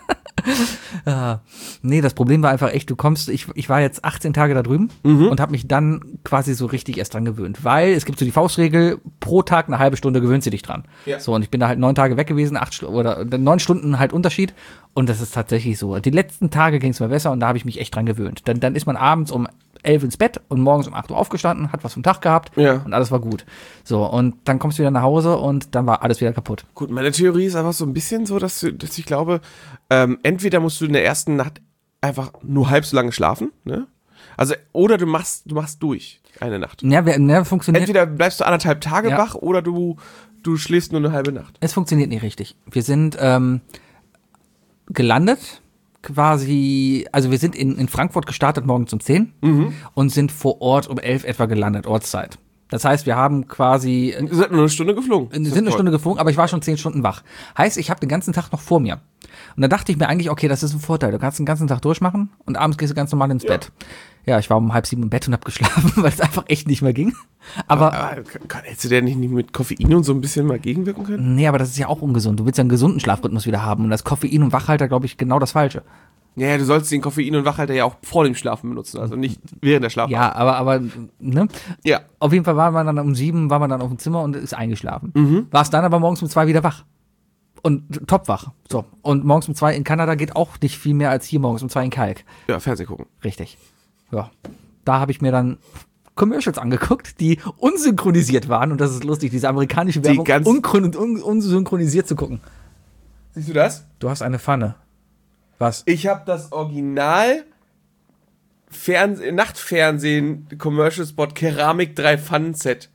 Ja. Nee, das Problem war einfach echt, du kommst, ich, ich war jetzt achtzehn Tage da drüben Mhm. und habe mich dann quasi so richtig erst dran gewöhnt, weil es gibt so die Faustregel, pro Tag eine halbe Stunde gewöhnst du dich dran. Ja. So, und ich bin da halt neun Tage weg gewesen, acht Stu- oder neun Stunden halt Unterschied und das ist tatsächlich so. Die letzten Tage ging es mir besser und da habe ich mich echt dran gewöhnt. Dann, dann ist man abends um elf ins Bett und morgens um acht Uhr aufgestanden, hat was vom Tag gehabt Ja. und alles war gut. So, und dann kommst du wieder nach Hause und dann war alles wieder kaputt. Gut, meine Theorie ist einfach so ein bisschen so, dass, du, dass ich glaube, ähm, entweder musst du in der ersten Nacht einfach nur halb so lange schlafen, ne? Also, oder du machst, du machst durch eine Nacht. Ja, wer, ne, funktioniert. Entweder bleibst du anderthalb Tage Ja. wach oder du, du schläfst nur eine halbe Nacht. Es funktioniert nicht richtig. Wir sind ähm, gelandet, quasi, also wir sind in, in Frankfurt gestartet morgens um zehn und sind vor Ort um elf etwa gelandet, Ortszeit. Das heißt, wir haben quasi, äh, Wir sind nur eine Stunde geflogen. wir sind eine Stunde geflogen, aber ich war schon zehn Stunden wach. Heißt, ich habe den ganzen Tag noch vor mir. Und da dachte ich mir eigentlich, okay, das ist ein Vorteil. Du kannst den ganzen Tag durchmachen und abends gehst du ganz normal ins Ja. Bett. Ja, ich war um halb sieben im Bett und habe geschlafen, weil es einfach echt nicht mehr ging. Aber Aber kann, kann, hättest du der nicht mit Koffein und so ein bisschen mal gegenwirken können? nee, aber das ist ja auch ungesund. Du willst ja einen gesunden Schlafrhythmus wieder haben. Und das Koffein und Wachhalter, glaube ich, genau das Falsche. Ja, du sollst den Koffein und Wachhalter ja auch vor dem Schlafen benutzen, also nicht während der Schlaf. Ja, aber, aber, ne? Ja. Auf jeden Fall war man dann um sieben, war man dann auf dem Zimmer und ist eingeschlafen. War es dann aber morgens um zwei wieder wach. Und top wach. So. Und morgens um zwei in Kanada geht auch nicht viel mehr als hier morgens um zwei in Kalk. Ja, Fernsehen gucken. Richtig. Ja. Da habe ich mir dann Commercials angeguckt, die unsynchronisiert waren. Und das ist lustig, diese amerikanische Werbung ganz- unkron- un unsynchronisiert zu gucken. Siehst du das? Du hast eine Pfanne. Was? Ich habe das Original Fernseh- Nachtfernsehen, Commercial-Spot, Keramik drei Pfannen-Set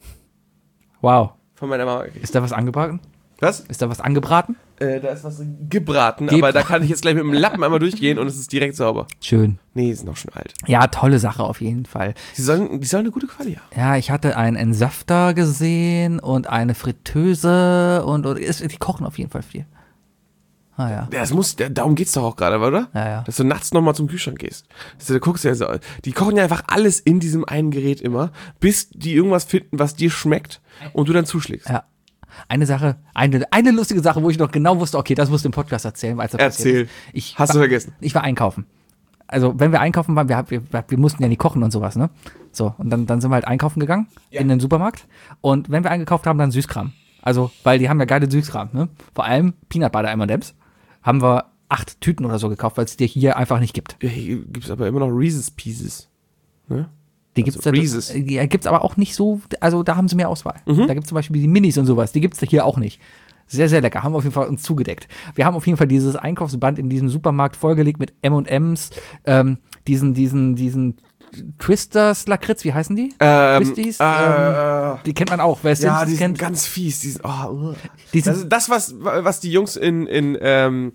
Wow. von meiner Mama. Ist da was angebraten? Was? Ist da was angebraten? Äh, da ist was gebraten, Gebraten. aber da kann ich jetzt gleich mit dem Lappen einmal durchgehen und es ist direkt sauber. Schön. Nee, die sind auch schon alt. Ja, tolle Sache auf jeden Fall. Die sollen, die sollen eine gute Qualität haben. Ja, ich hatte einen Entsafter gesehen und eine Fritteuse und, und ist, die kochen auf jeden Fall viel. Ah ja. Das muss, darum geht's doch auch gerade, oder? Ja, ja. Dass du nachts nochmal zum Kühlschrank gehst. Dass du da guckst ja so, die kochen ja einfach alles in diesem einen Gerät immer, bis die irgendwas finden, was dir schmeckt und du dann zuschlägst. Ja. Eine Sache, eine, eine lustige Sache, wo ich noch genau wusste, okay, das musst du im Podcast erzählen. Weil es Erzähl. ist. Ich Hast war, du vergessen? Ich war einkaufen. Also, wenn wir einkaufen waren, wir, wir, wir mussten ja nie kochen und sowas, ne? So, und dann, dann sind wir halt einkaufen gegangen Ja. in den Supermarkt. Und wenn wir eingekauft haben, dann Süßkram. Also, weil die haben ja geile Süßkram, ne? Vor allem Peanut Butter M und M's. Haben wir acht Tüten oder so gekauft, weil es dir hier einfach nicht gibt. Ja, hier gibt's aber immer noch Reese's Pieces. Ne? Die Also gibt's da, Reese's. die gibt's aber auch nicht so, also da haben sie mehr Auswahl. Mhm. Da gibt's zum Beispiel die Minis und sowas, die gibt's hier auch nicht. Sehr, sehr lecker, haben wir auf jeden Fall uns zugedeckt. Wir haben auf jeden Fall dieses Einkaufsband in diesem Supermarkt vollgelegt mit M und M's, ähm, diesen, diesen, diesen Twisters Lakritz, wie heißen die? Ähm, Twisties? äh, ähm, die kennt man auch, wer es ja, die Simpsons sind kennt. ganz fies. Die sind, oh, uh. Die sind- das ist das, was, was die Jungs in, in, ähm,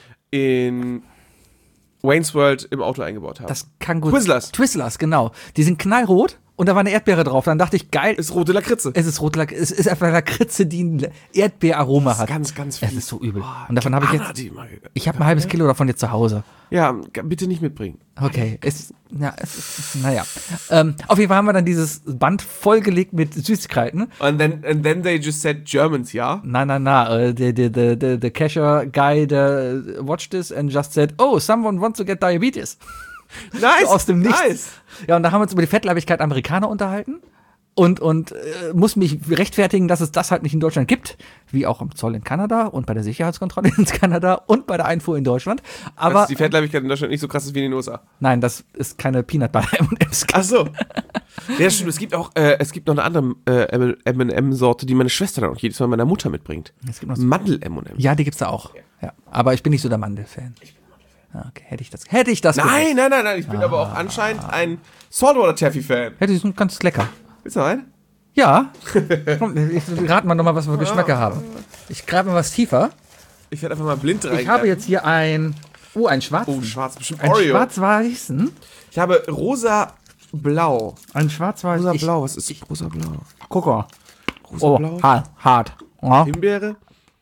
in Wayne's World im Auto eingebaut haben. Das kann gut. Twizzlers. Twizzlers, genau. Die sind knallrot und da war eine Erdbeere drauf. Dann dachte ich, geil, ist rote Lakritze. es ist rote Lakritze, es ist einfach Lakritze, die ein Erdbeeraroma hat. Ganz, ganz Es fies. ist so übel. Oh, Und davon habe ich Anna, jetzt, die mag- ich habe ein halbes Kilo davon jetzt zu Hause. Ja, g- bitte nicht mitbringen. Okay, es, ja, es ist, naja. Ähm, auf jeden Fall haben wir dann dieses Band vollgelegt mit Süßigkeiten. And then, and then they just said Germans, ja? Na, na, na, äh, the, the, the, the, the cashier guy der watched this and just said, oh, someone wants to get diabetes. Nice. So aus dem Nichts. Nice. Ja, und da haben wir uns über die Fettleibigkeit Amerikaner unterhalten. Und, und äh, muss mich rechtfertigen, dass es das halt nicht in Deutschland gibt, wie auch im Zoll in Kanada und bei der Sicherheitskontrolle in Kanada und bei der Einfuhr in Deutschland. Aber Dass die Fettleibigkeit in Deutschland nicht so krass ist wie in den U S A. nein, das ist keine Peanut Butter M und M's. Ach so. Ja, stimmt. Es gibt auch, äh, es gibt noch eine andere äh, M und M-Sorte, die meine Schwester dann auch jedes Mal meiner Mutter mitbringt. Es gibt noch so- Mandel-M und M. Ja, die gibt's da auch. Ja. Aber ich bin nicht so der Mandel-Fan. Ich bin Mandel-Fan. Okay, hätte ich das, hätte ich das Nein, gewusst. nein, nein, nein. Ich bin aber auch anscheinend ein Saltwater Taffy-Fan. Ja, die sind ganz lecker. Willst du noch einen? Ja. Komm, ich raten mal nochmal, was wir für Geschmäcker haben. Ich greife mal was tiefer. Ich werde einfach mal blind rein. Ich habe jetzt hier ein, oh, ein schwarz, Oh, schwarz, bestimmt ein Oreo. schwarz-weißen. Ich habe rosa-blau. Ein schwarz-weiß. Ich- Rosa-blau, was ist rosa-blau? Guck mal. Oh, Rosa-blau? hart. hart. Ja. Himbeere?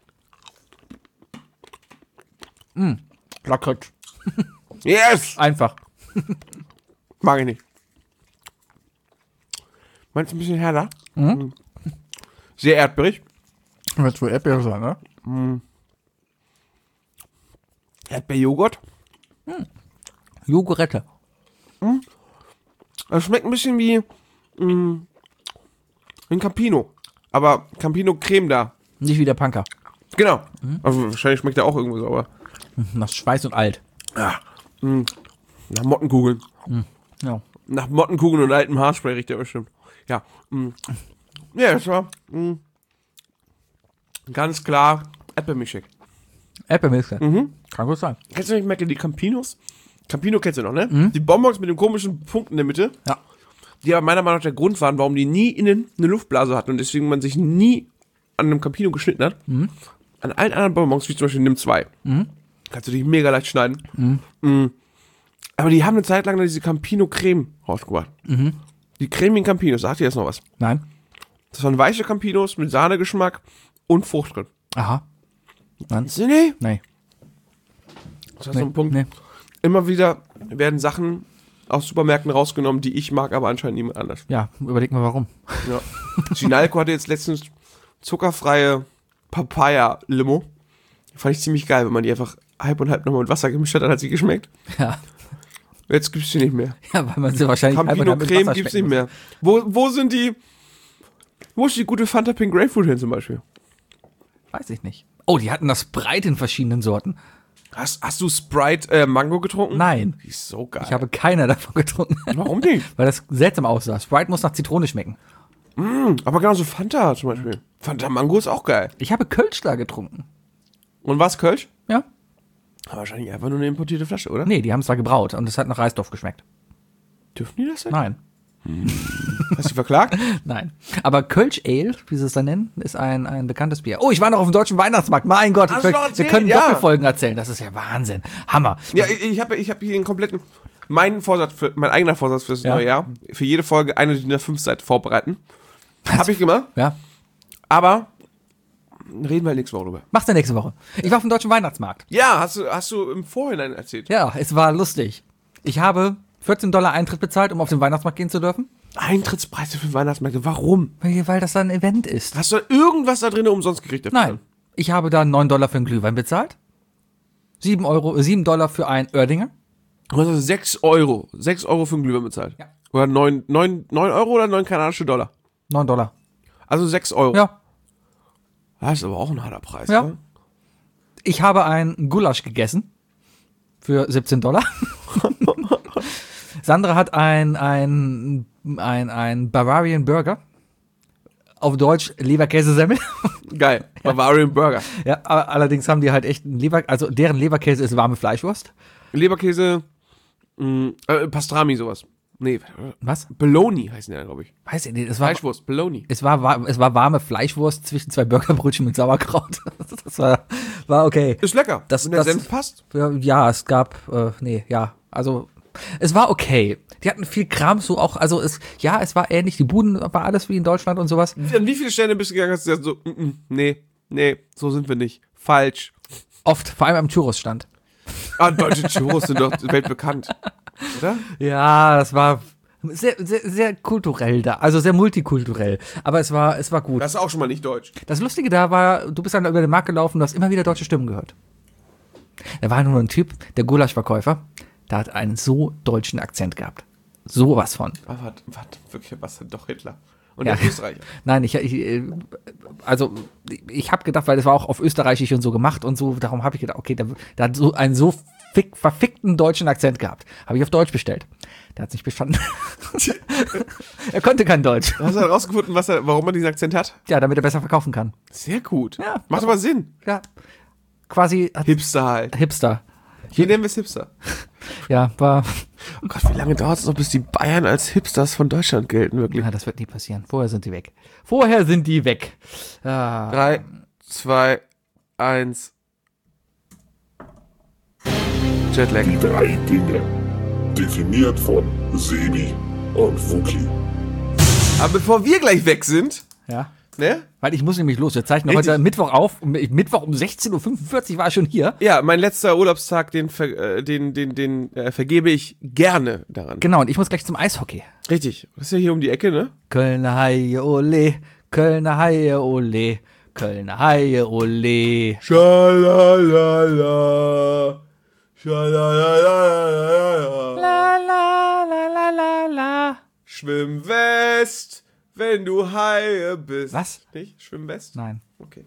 Lakritz. Yes! Einfach. Mag ich nicht. Meinst du ein bisschen härter? Mhm. Sehr erdbeerig. Wird wohl Erdbeere sein, ne? Erdbeerjoghurt. Jogurette. Das schmeckt ein bisschen wie mh, ein Campino. Aber Campino Creme da. Nicht wie der Punker. Genau. Also wahrscheinlich schmeckt der auch irgendwo so, aber Nach Schweiß und alt. ja, mh, nach Mottenkugeln. Ja. Nach Mottenkugeln und altem Haarspray riecht der bestimmt. Ja. Mh. Ja, das war mh, ganz klar Erdbeermilchshake. Erdbeermilch. Mhm. Kann gut sein. Kennst du nicht, Merkel, die Campinos? Campino kennst du noch, ne? Die Bonbons mit den komischen Punkten in der Mitte. Ja. Die aber meiner Meinung nach der Grund waren, warum die nie innen eine Luftblase hatten und deswegen man sich nie an einem Campino geschnitten hat. An allen anderen Bonbons, wie zum Beispiel Nimm zwei, kannst du dich mega leicht schneiden. Mhm. Aber die haben eine Zeit lang diese Campino-Creme rausgebracht. Die cremigen Campinos, sagt ihr jetzt noch was? Nein. Das waren weiche Campinos mit Sahnegeschmack und Frucht drin. Aha. Sie nee? Nee. Das ist so ein Punkt. Nee. Immer wieder werden Sachen aus Supermärkten rausgenommen, die ich mag, aber anscheinend niemand anders. Ja, überleg mal warum. Ja. Chinalco hatte jetzt letztens zuckerfreie Papaya-Limo. Fand ich ziemlich geil, wenn man die einfach halb und halb nochmal mit Wasser gemischt hat, dann hat sie geschmeckt. Ja. Jetzt gibt's die nicht mehr. Ja, weil man sie wahrscheinlich halb und Campino halb mit Creme Wasser gibt's schmecken nicht mehr. Wo, wo sind die, wo ist die gute Fanta Pink Grapefruit hin zum Beispiel? muss. Weiß ich nicht. Oh, die hatten das Sprite in verschiedenen Sorten. Hast, hast du Sprite äh, Mango getrunken? Nein. Die ist so geil. Ich habe keiner davon getrunken. Warum nicht? Weil das seltsam aussah. Sprite muss nach Zitrone schmecken. Aber genauso Fanta zum Beispiel. Fanta Mango ist auch geil. Ich habe Kölsch da getrunken. Und was, Kölsch? Ja? Aber wahrscheinlich einfach nur eine importierte Flasche, oder? Nee, die haben es da gebraut und es hat nach Reisdorf geschmeckt. Dürfen die das denn? Nein. Hast du verklagt? Nein. Aber Kölsch Ale, wie sie es da nennen, ist ein, ein bekanntes Bier. Oh, ich war noch auf dem deutschen Weihnachtsmarkt. Mein Gott, Hast ich, du noch wir erzählt? können Ja. Doppelfolgen erzählen. Das ist ja Wahnsinn. Hammer. Ja, ich, ich habe ich hab hier den kompletten, mein Vorsatz, für, mein eigener Vorsatz fürs Ja. neue Jahr, für jede Folge eine D I N A fünf Seite vorbereiten. Habe ich gemacht, Ja. aber reden wir halt nächste Woche drüber. Mach's ja nächste Woche. Ich war auf dem deutschen Weihnachtsmarkt. Ja, hast du, hast du im Vorhinein erzählt. Ja, es war lustig. Ich habe vierzehn Dollar Eintritt bezahlt, um auf den Weihnachtsmarkt gehen zu dürfen. Eintrittspreise für Weihnachtsmärkte, warum? Weil weil das dann ein Event ist. Hast du irgendwas da drin umsonst gekriegt? dafür? Nein. Ich habe da neun Dollar für einen Glühwein bezahlt. sieben Euro, äh, sieben Dollar für ein Oerdinger. Du hast also sechs Euro, sechs Euro für einen Glühwein bezahlt. Ja. Oder neun Euro oder neun kanadische Dollar. neun Dollar. Also sechs Euro. Ja. Das ist aber auch ein harter Preis. Ja. Ne? Ich habe ein Gulasch gegessen. Für siebzehn Dollar. Sandra hat ein, ein, ein, ein Bavarian Burger. Auf Deutsch Leberkäsesemmel. Geil. Bavarian Burger. Ja, aber allerdings haben die halt echt einen Leber, also deren Leberkäse ist warme Fleischwurst. Leberkäse, mh, äh, Pastrami, sowas. Nee, Was? Bologna heißen die ja, glaube ich. Weiß ich nicht, es war, Fleischwurst, Bologna. es war, war, es war warme Fleischwurst zwischen zwei Burgerbrötchen mit Sauerkraut. Das war, war okay. Ist lecker. Das- Wenn der das- Senf passt. Ja, ja, es gab, äh, nee, ja, also, es war okay. Die hatten viel Kram, so auch, also es, ja, es war ähnlich, die Buden war alles wie in Deutschland und sowas. An wie viele Stellen bist du gegangen, hast du gesagt so, mm, mm, nee, nee, so sind wir nicht. Falsch. Oft, vor allem am Churros-Stand. Ah, deutsche Churros sind doch weltbekannt. Oder? Ja, das war sehr, sehr, sehr kulturell da, also sehr multikulturell. Aber es war, es war gut. Das ist auch schon mal nicht deutsch. Das Lustige da war, du bist dann über den Markt gelaufen, du hast immer wieder deutsche Stimmen gehört. Da war nur ein Typ, der Gulaschverkäufer, der hat einen so deutschen Akzent gehabt. Sowas von. Ah, warte, warte, wirklich, was denn doch Hitler? Und Ja. der Österreicher. Nein, ich, ich äh, also ich habe gedacht, weil das war auch auf Österreichisch und so gemacht und so, darum habe ich gedacht, okay, der, der hat so einen so fick, verfickten deutschen Akzent gehabt. Habe ich auf Deutsch bestellt. Der hat nicht bestanden. Er konnte kein Deutsch. Hast du herausgefunden, was er, warum er diesen Akzent hat? Ja, damit er besser verkaufen kann. Sehr gut. Ja. Macht aber Sinn. Ja, quasi hat Hipster halt. Hipster. Hier nennen wir es Hipster. Ja, war, Oh Gott, wie lange dauert es noch, bis die Bayern als Hipsters von Deutschland gelten, wirklich? ja, das wird nie passieren. Vorher sind die weg. Vorher sind die weg. Ah, Drei, zwei, eins. Jetlag. Die drei Dinge. Definiert von Sebi und Wookie. Aber bevor wir gleich weg sind, ja. ne? Weil ich muss nämlich los. Wir zeichnen Richtig. heute Mittwoch auf. Um, Mittwoch um sechzehn Uhr fünfundvierzig war ich schon hier. Ja, mein letzter Urlaubstag, den, ver, äh, den, den, den äh, vergebe ich gerne daran. Genau, und ich muss gleich zum Eishockey. Richtig. Das ist ja hier um die Ecke, ne? Kölner Haie, ole. Kölner Haie, ole. Kölner Haie, ole. Schalalala. Schalalala. La, la, la, la, la, la. Schwimm West, wenn du Haie bist. Was? Nicht? Schwimm West? Nein. Okay.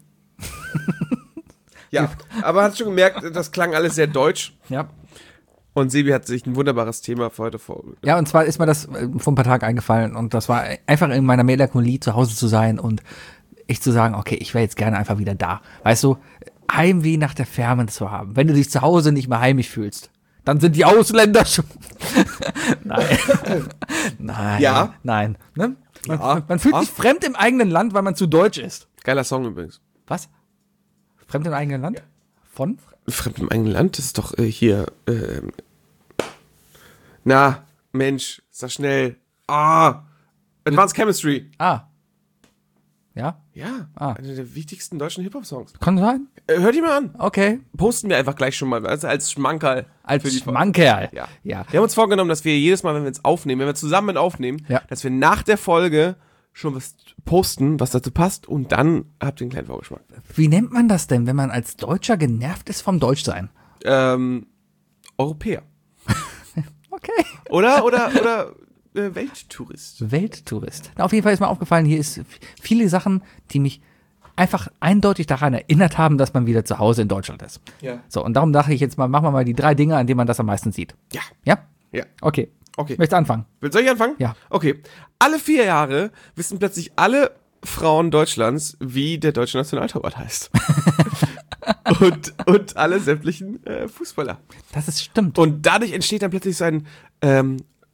Ja, aber hat schon gemerkt, das klang alles sehr deutsch. Ja. Und Sebi hat sich ein wunderbares Thema für heute vor. Ja, und zwar ist mir das äh, vor ein paar Tagen eingefallen und das war einfach in meiner Melancholie zu Hause zu sein und ich zu sagen, okay, ich wäre jetzt gerne einfach wieder da. Weißt du, Heimweh nach der Ferne zu haben. Wenn du dich zu Hause nicht mehr heimisch fühlst, dann sind die Ausländer schon. Nein. Nein. Ja. Nein. Ne? Man, Ja. man fühlt Ja. sich fremd im eigenen Land, weil man zu deutsch ist. Geiler Song übrigens. Was? Fremd im eigenen Land? Von? Fremd im eigenen Land, das ist doch äh, hier. Ähm, na, Mensch, sag schnell. Ah, Advanced Chemistry. Ah. Ja? Ja, Ah. einer der wichtigsten deutschen Hip-Hop-Songs. Kann sein. Äh, hört die mal an. Okay. Posten wir einfach gleich schon mal, also als Schmankerl. Als für die Folge. Schmankerl. Ja. Ja. Wir haben uns vorgenommen, dass wir jedes Mal, wenn wir jetzt aufnehmen, wenn wir zusammen aufnehmen, Ja. dass wir nach der Folge schon was posten, was dazu passt und dann habt ihr einen kleinen Vorgeschmack. Wie nennt man das denn, wenn man als Deutscher genervt ist vom Deutschsein? Ähm, Europäer. Okay. Oder, oder, oder äh, Welttourist. Welttourist. Na, auf jeden Fall ist mir aufgefallen, hier ist viele Sachen, die mich einfach eindeutig daran erinnert haben, dass man wieder zu Hause in Deutschland ist. Ja. So, und darum dachte ich jetzt mal, machen wir mal die drei Dinge, an denen man das am meisten sieht. Ja. Ja? Ja. Okay. Okay. Möchtest du anfangen? Soll ich anfangen? Ja. Okay. Alle vier Jahre wissen plötzlich alle Frauen Deutschlands, wie der deutsche Nationaltorwart heißt. und, und alle sämtlichen äh, Fußballer. Das ist stimmt. Und dadurch entsteht dann plötzlich so ein, ähm,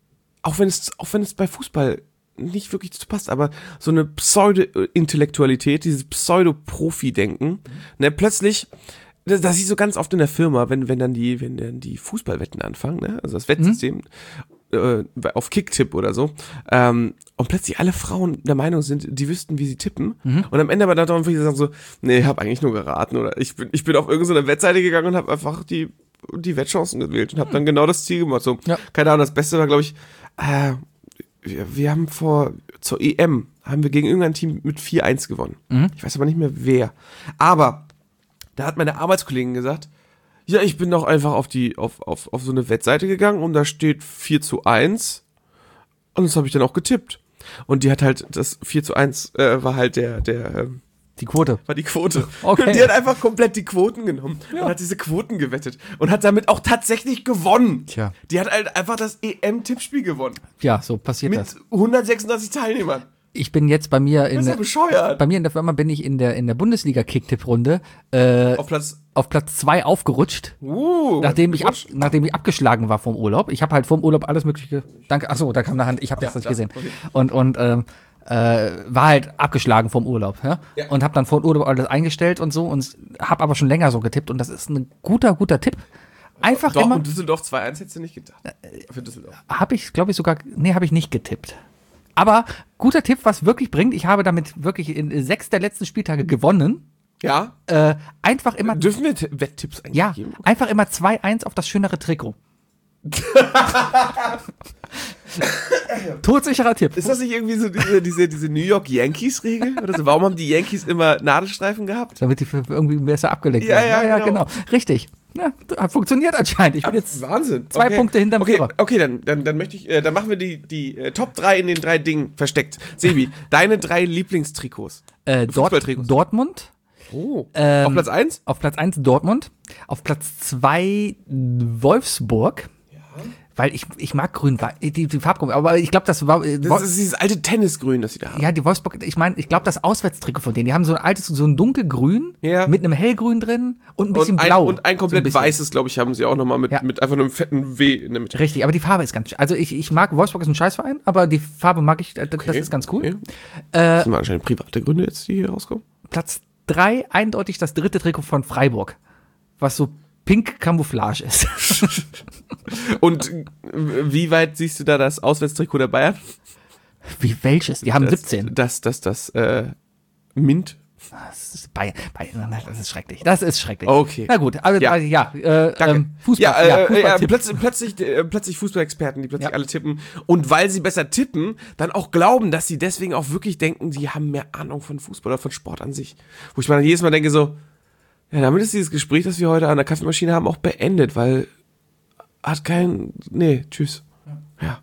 auch wenn es, auch wenn es bei Fußball nicht wirklich dazu passt, aber so eine Pseudo-Intellektualität, dieses Pseudo-Profi-Denken, mhm. ne, plötzlich, das, das siehst du ganz oft in der Firma, wenn, wenn dann die, wenn dann die Fußballwetten anfangen, ne, also das Wettsystem, mhm. äh, auf Kicktipp oder so, ähm, und plötzlich alle Frauen der Meinung sind, die wüssten, wie sie tippen, mhm. und am Ende aber dann sagen so, nee, ich habe eigentlich nur geraten, oder ich bin, ich bin auf irgendeine Webseite gegangen und habe einfach die, die Wettchancen gewählt und habe dann genau das Ziel gemacht, so, ja. Keine Ahnung, das Beste war, glaube ich, äh, wir, wir haben vor, zur E M, haben wir gegen irgendein Team mit vier eins gewonnen. Mhm. Ich weiß aber nicht mehr wer. Aber da hat meine Arbeitskollegin gesagt, ja, ich bin doch einfach auf die, auf, auf, auf so eine Wettseite gegangen und da steht vier zu eins und das habe ich dann auch getippt. Und die hat halt, das vier zu eins äh, war halt der, der, ähm, die Quote. War die Quote. Okay. Und die hat einfach komplett die Quoten genommen ja. und hat diese Quoten gewettet und hat damit auch tatsächlich gewonnen. Tja. Die hat halt einfach das E M-Tippspiel gewonnen. Ja, so passiert mit das. Mit hundertsechsunddreißig Teilnehmern. Ich bin jetzt bei mir in das ist ja bescheuert. Bei mir in der Firma bin ich in der in der Bundesliga Kicktipp-Runde äh, auf Platz auf Platz zwei aufgerutscht, uh, nachdem ich ab, nachdem ich abgeschlagen war vom Urlaub. Ich habe halt vom Urlaub alles mögliche. Danke. Achso, da kam eine Hand. Ich habe das nicht gesehen. Okay. Und und ähm, äh, war halt abgeschlagen vom Urlaub, ja? Ja. Und habe dann vor dem Urlaub alles eingestellt und so und habe aber schon länger so getippt und das ist ein guter guter Tipp. Einfach Doch, immer. Und Düsseldorf zwei eins hättest du nicht gedacht. Für Düsseldorf. Habe ich, glaube ich, sogar. Nee, habe ich nicht getippt. Aber guter Tipp, was wirklich bringt, ich habe damit wirklich in sechs der letzten Spieltage gewonnen. Ja. Äh, einfach immer. Dürfen wir t- Wetttipps eigentlich ja, geben? Ja, einfach immer zwei eins auf das schönere Trikot. Todsicherer Tipp. Ist das nicht irgendwie so diese, diese, diese New York Yankees-Regel? Oder so? Warum haben die Yankees immer Nadelstreifen gehabt? Damit die irgendwie besser abgelenkt ja, werden. Ja, ja, genau. genau. Richtig. Ja, hat funktioniert anscheinend. Ich bin jetzt Wahnsinn. Zwei okay. Punkte hinterm Okay, Führer. okay dann, dann, dann möchte ich, äh, dann machen wir die, die äh, Top drei in den drei Dingen versteckt. Sebi, deine drei Lieblingstrikots. Äh, Dort, Dortmund. Oh. Ähm, auf Platz eins? Auf Platz eins Dortmund. Auf Platz zwei Wolfsburg. Ja. Weil ich, ich mag grün, die, die Farbgruppe, aber ich glaube, das war... Das ist dieses alte Tennisgrün, das sie da haben. Ja, die Wolfsburg, ich meine, ich glaube, das Auswärtstrikot von denen, die haben so ein altes, so ein dunkelgrün ja. mit einem hellgrün drin und ein bisschen und ein, blau. Und ein komplett so ein weißes, glaube ich, haben sie auch nochmal mit, ja. mit einfach einem fetten W in der Mitte. Richtig, aber die Farbe ist ganz, also ich, ich mag, Wolfsburg ist ein Scheißverein, aber die Farbe mag ich, das, okay. das ist ganz cool. Okay. Äh, das sind anscheinend private Gründe jetzt, die hier rauskommen. Platz drei, eindeutig das dritte Trikot von Freiburg, was so Pink Camouflage ist. Und wie weit siehst du da das Auswärtstrikot der Bayern? Wie welches? Die haben das, siebzehn. Das, das, das, äh, Mint. Das ist Bayern, Bayern, das ist schrecklich. Das ist schrecklich. Okay. Na gut, also ja, ja äh, ähm, Fußball. Ja, äh, ja, ja plötzlich, plötzlich, äh, plötzlich Fußballexperten, die plötzlich ja. alle tippen. Und weil sie besser tippen, dann auch glauben, dass sie deswegen auch wirklich denken, die haben mehr Ahnung von Fußball oder von Sport an sich. Wo ich mir dann jedes Mal denke so, ja, damit ist dieses Gespräch, das wir heute an der Kaffeemaschine haben, auch beendet, weil hat kein, nee, tschüss. Ja.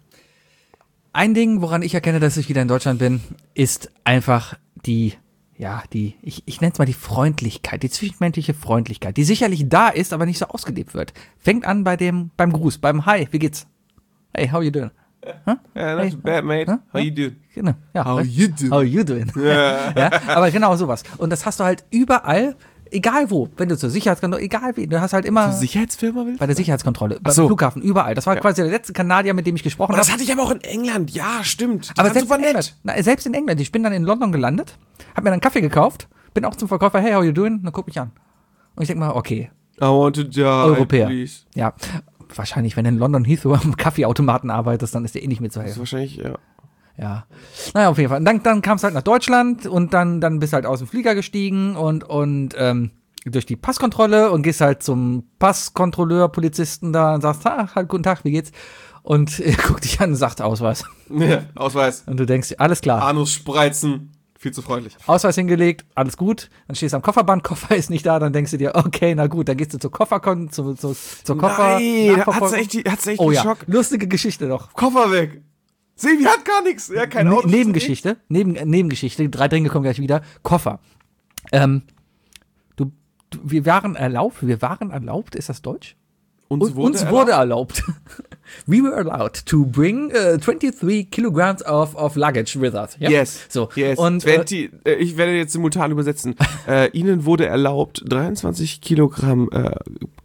Ein Ding, woran ich erkenne, dass ich wieder in Deutschland bin, ist einfach die, ja, die, ich, ich nenne es mal die Freundlichkeit, die zwischenmenschliche Freundlichkeit, die sicherlich da ist, aber nicht so ausgelebt wird. Fängt an bei dem, beim Gruß, beim Hi, wie geht's? Hey, how you doing? Huh? Yeah, that's hey, bad, mate. Huh? How you doing? Genau. Ja, how you doing? How you doing? Yeah. Ja, aber genau sowas. Und das hast du halt überall. Egal wo, wenn du zur Sicherheitskontrolle, egal wie, du hast halt immer... Zur Sicherheitsfirma willst? Bei der Sicherheitskontrolle, beim so. Flughafen, überall. Das war ja. quasi der letzte Kanadier, mit dem ich gesprochen habe. Das hatte ich aber auch in England, ja, stimmt. Die aber selbst in, England, na, selbst in England, ich bin dann in London gelandet, hab mir dann einen Kaffee gekauft, bin auch zum Verkäufer, hey, how you doing? Dann guck mich an. Und ich denk mal, okay. I want to die, Europäer. Please. Ja, wahrscheinlich, wenn du in London Heathrow am Kaffeeautomaten arbeitest, dann ist dir eh nicht mehr zu helfen. Das ist wahrscheinlich, ja. Ja, naja, auf jeden Fall. Und dann, dann kam es halt nach Deutschland und dann, dann bist du halt aus dem Flieger gestiegen und, und ähm, durch die Passkontrolle und gehst halt zum Passkontrolleur, Polizisten da und sagst, ah, halt, guten Tag, wie geht's? Und er guckt dich an und sagt, Ausweis. Ja, Ausweis. Und du denkst, alles klar. Anus spreizen, viel zu freundlich. Ausweis hingelegt, alles gut. Dann stehst du am Kofferband, Koffer ist nicht da, dann denkst du dir, okay, na gut, dann gehst du zur Kofferkon, zu, zu, zur Koffer. Nein, hat's echt, die, hat's echt oh, einen ja. Schock. Lustige Geschichte doch. Koffer weg. Sebi hat gar nichts. Ja, kein Auto. Ne- Nebengeschichte, Neben, Nebengeschichte, drei Dinge kommen gleich wieder. Koffer. Ähm, du, du, wir waren erlaubt, wir waren erlaubt, ist das Deutsch? Uns wurde, uns wurde erlaubt. We were allowed to bring uh, twenty-three kilograms of, of luggage with us. Yep. Yes. So. Yes. Und, zwanzig, äh, ich werde jetzt simultan übersetzen. äh, Ihnen wurde erlaubt, dreiundzwanzig Kilogramm äh,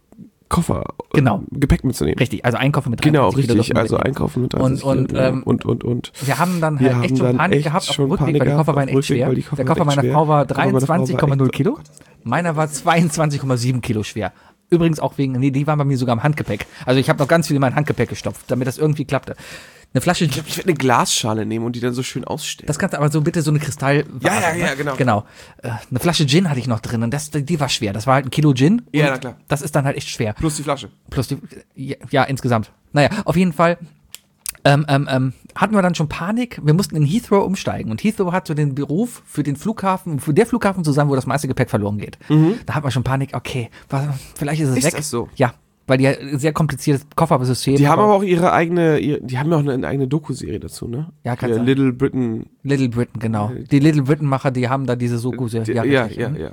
Koffer, Genau. äh, Gepäck mitzunehmen. Richtig, also einkaufen mit Genau, dreiunddreißig Kilo richtig, dürfen wir also mitnehmen. einkaufen mit Und, dreiunddreißig und, Kilo, ähm, und, und, und. Wir haben dann Wir halt echt haben schon dann Panik echt gehabt auf schon dem Rückweg, Panik weil die gehabt Koffer waren auf echt Rückweg, schwer. weil die Koffer Der Koffer waren echt meiner schwer. Frau war Aber meine Frau war dreiundzwanzig Komma null echt- Kilo. Meiner war zweiundzwanzig Komma sieben Kilo schwer. Übrigens auch wegen, nee, die waren bei mir sogar im Handgepäck. Also ich habe noch ganz viel in mein Handgepäck gestopft, damit das irgendwie klappte. Eine Flasche, Ich glaube, ich werde eine Glasschale nehmen und die dann so schön ausstellen. das kannst du aber so bitte so eine Kristall. Ja, ja, ja, genau. Genau. Äh, eine Flasche Gin hatte ich noch drin und das, die war schwer. Das war halt ein Kilo Gin. Ja, und na klar. Das ist dann halt echt schwer. Plus die Flasche. Plus die, ja, ja, insgesamt. Naja, auf jeden Fall ähm, ähm, ähm, hatten wir dann schon Panik. Wir mussten in Heathrow umsteigen. Und Heathrow hat so den Beruf, für den Flughafen, für der Flughafen zu sein, wo das meiste Gepäck verloren geht. Da hat man schon Panik, okay, was, vielleicht ist es Ist weg. das so? Ja, weil die ein sehr kompliziertes Koffersystem Die haben aber auch ihre eigene, ihre, die haben ja auch eine, eine eigene Doku-Serie dazu, ne? Ja, kann Hier, sein. Little Britain. Little Britain, genau. Die Little Britain-Macher, die haben da diese Soko sehr. Die, ja, ja, richtig. ja, ja.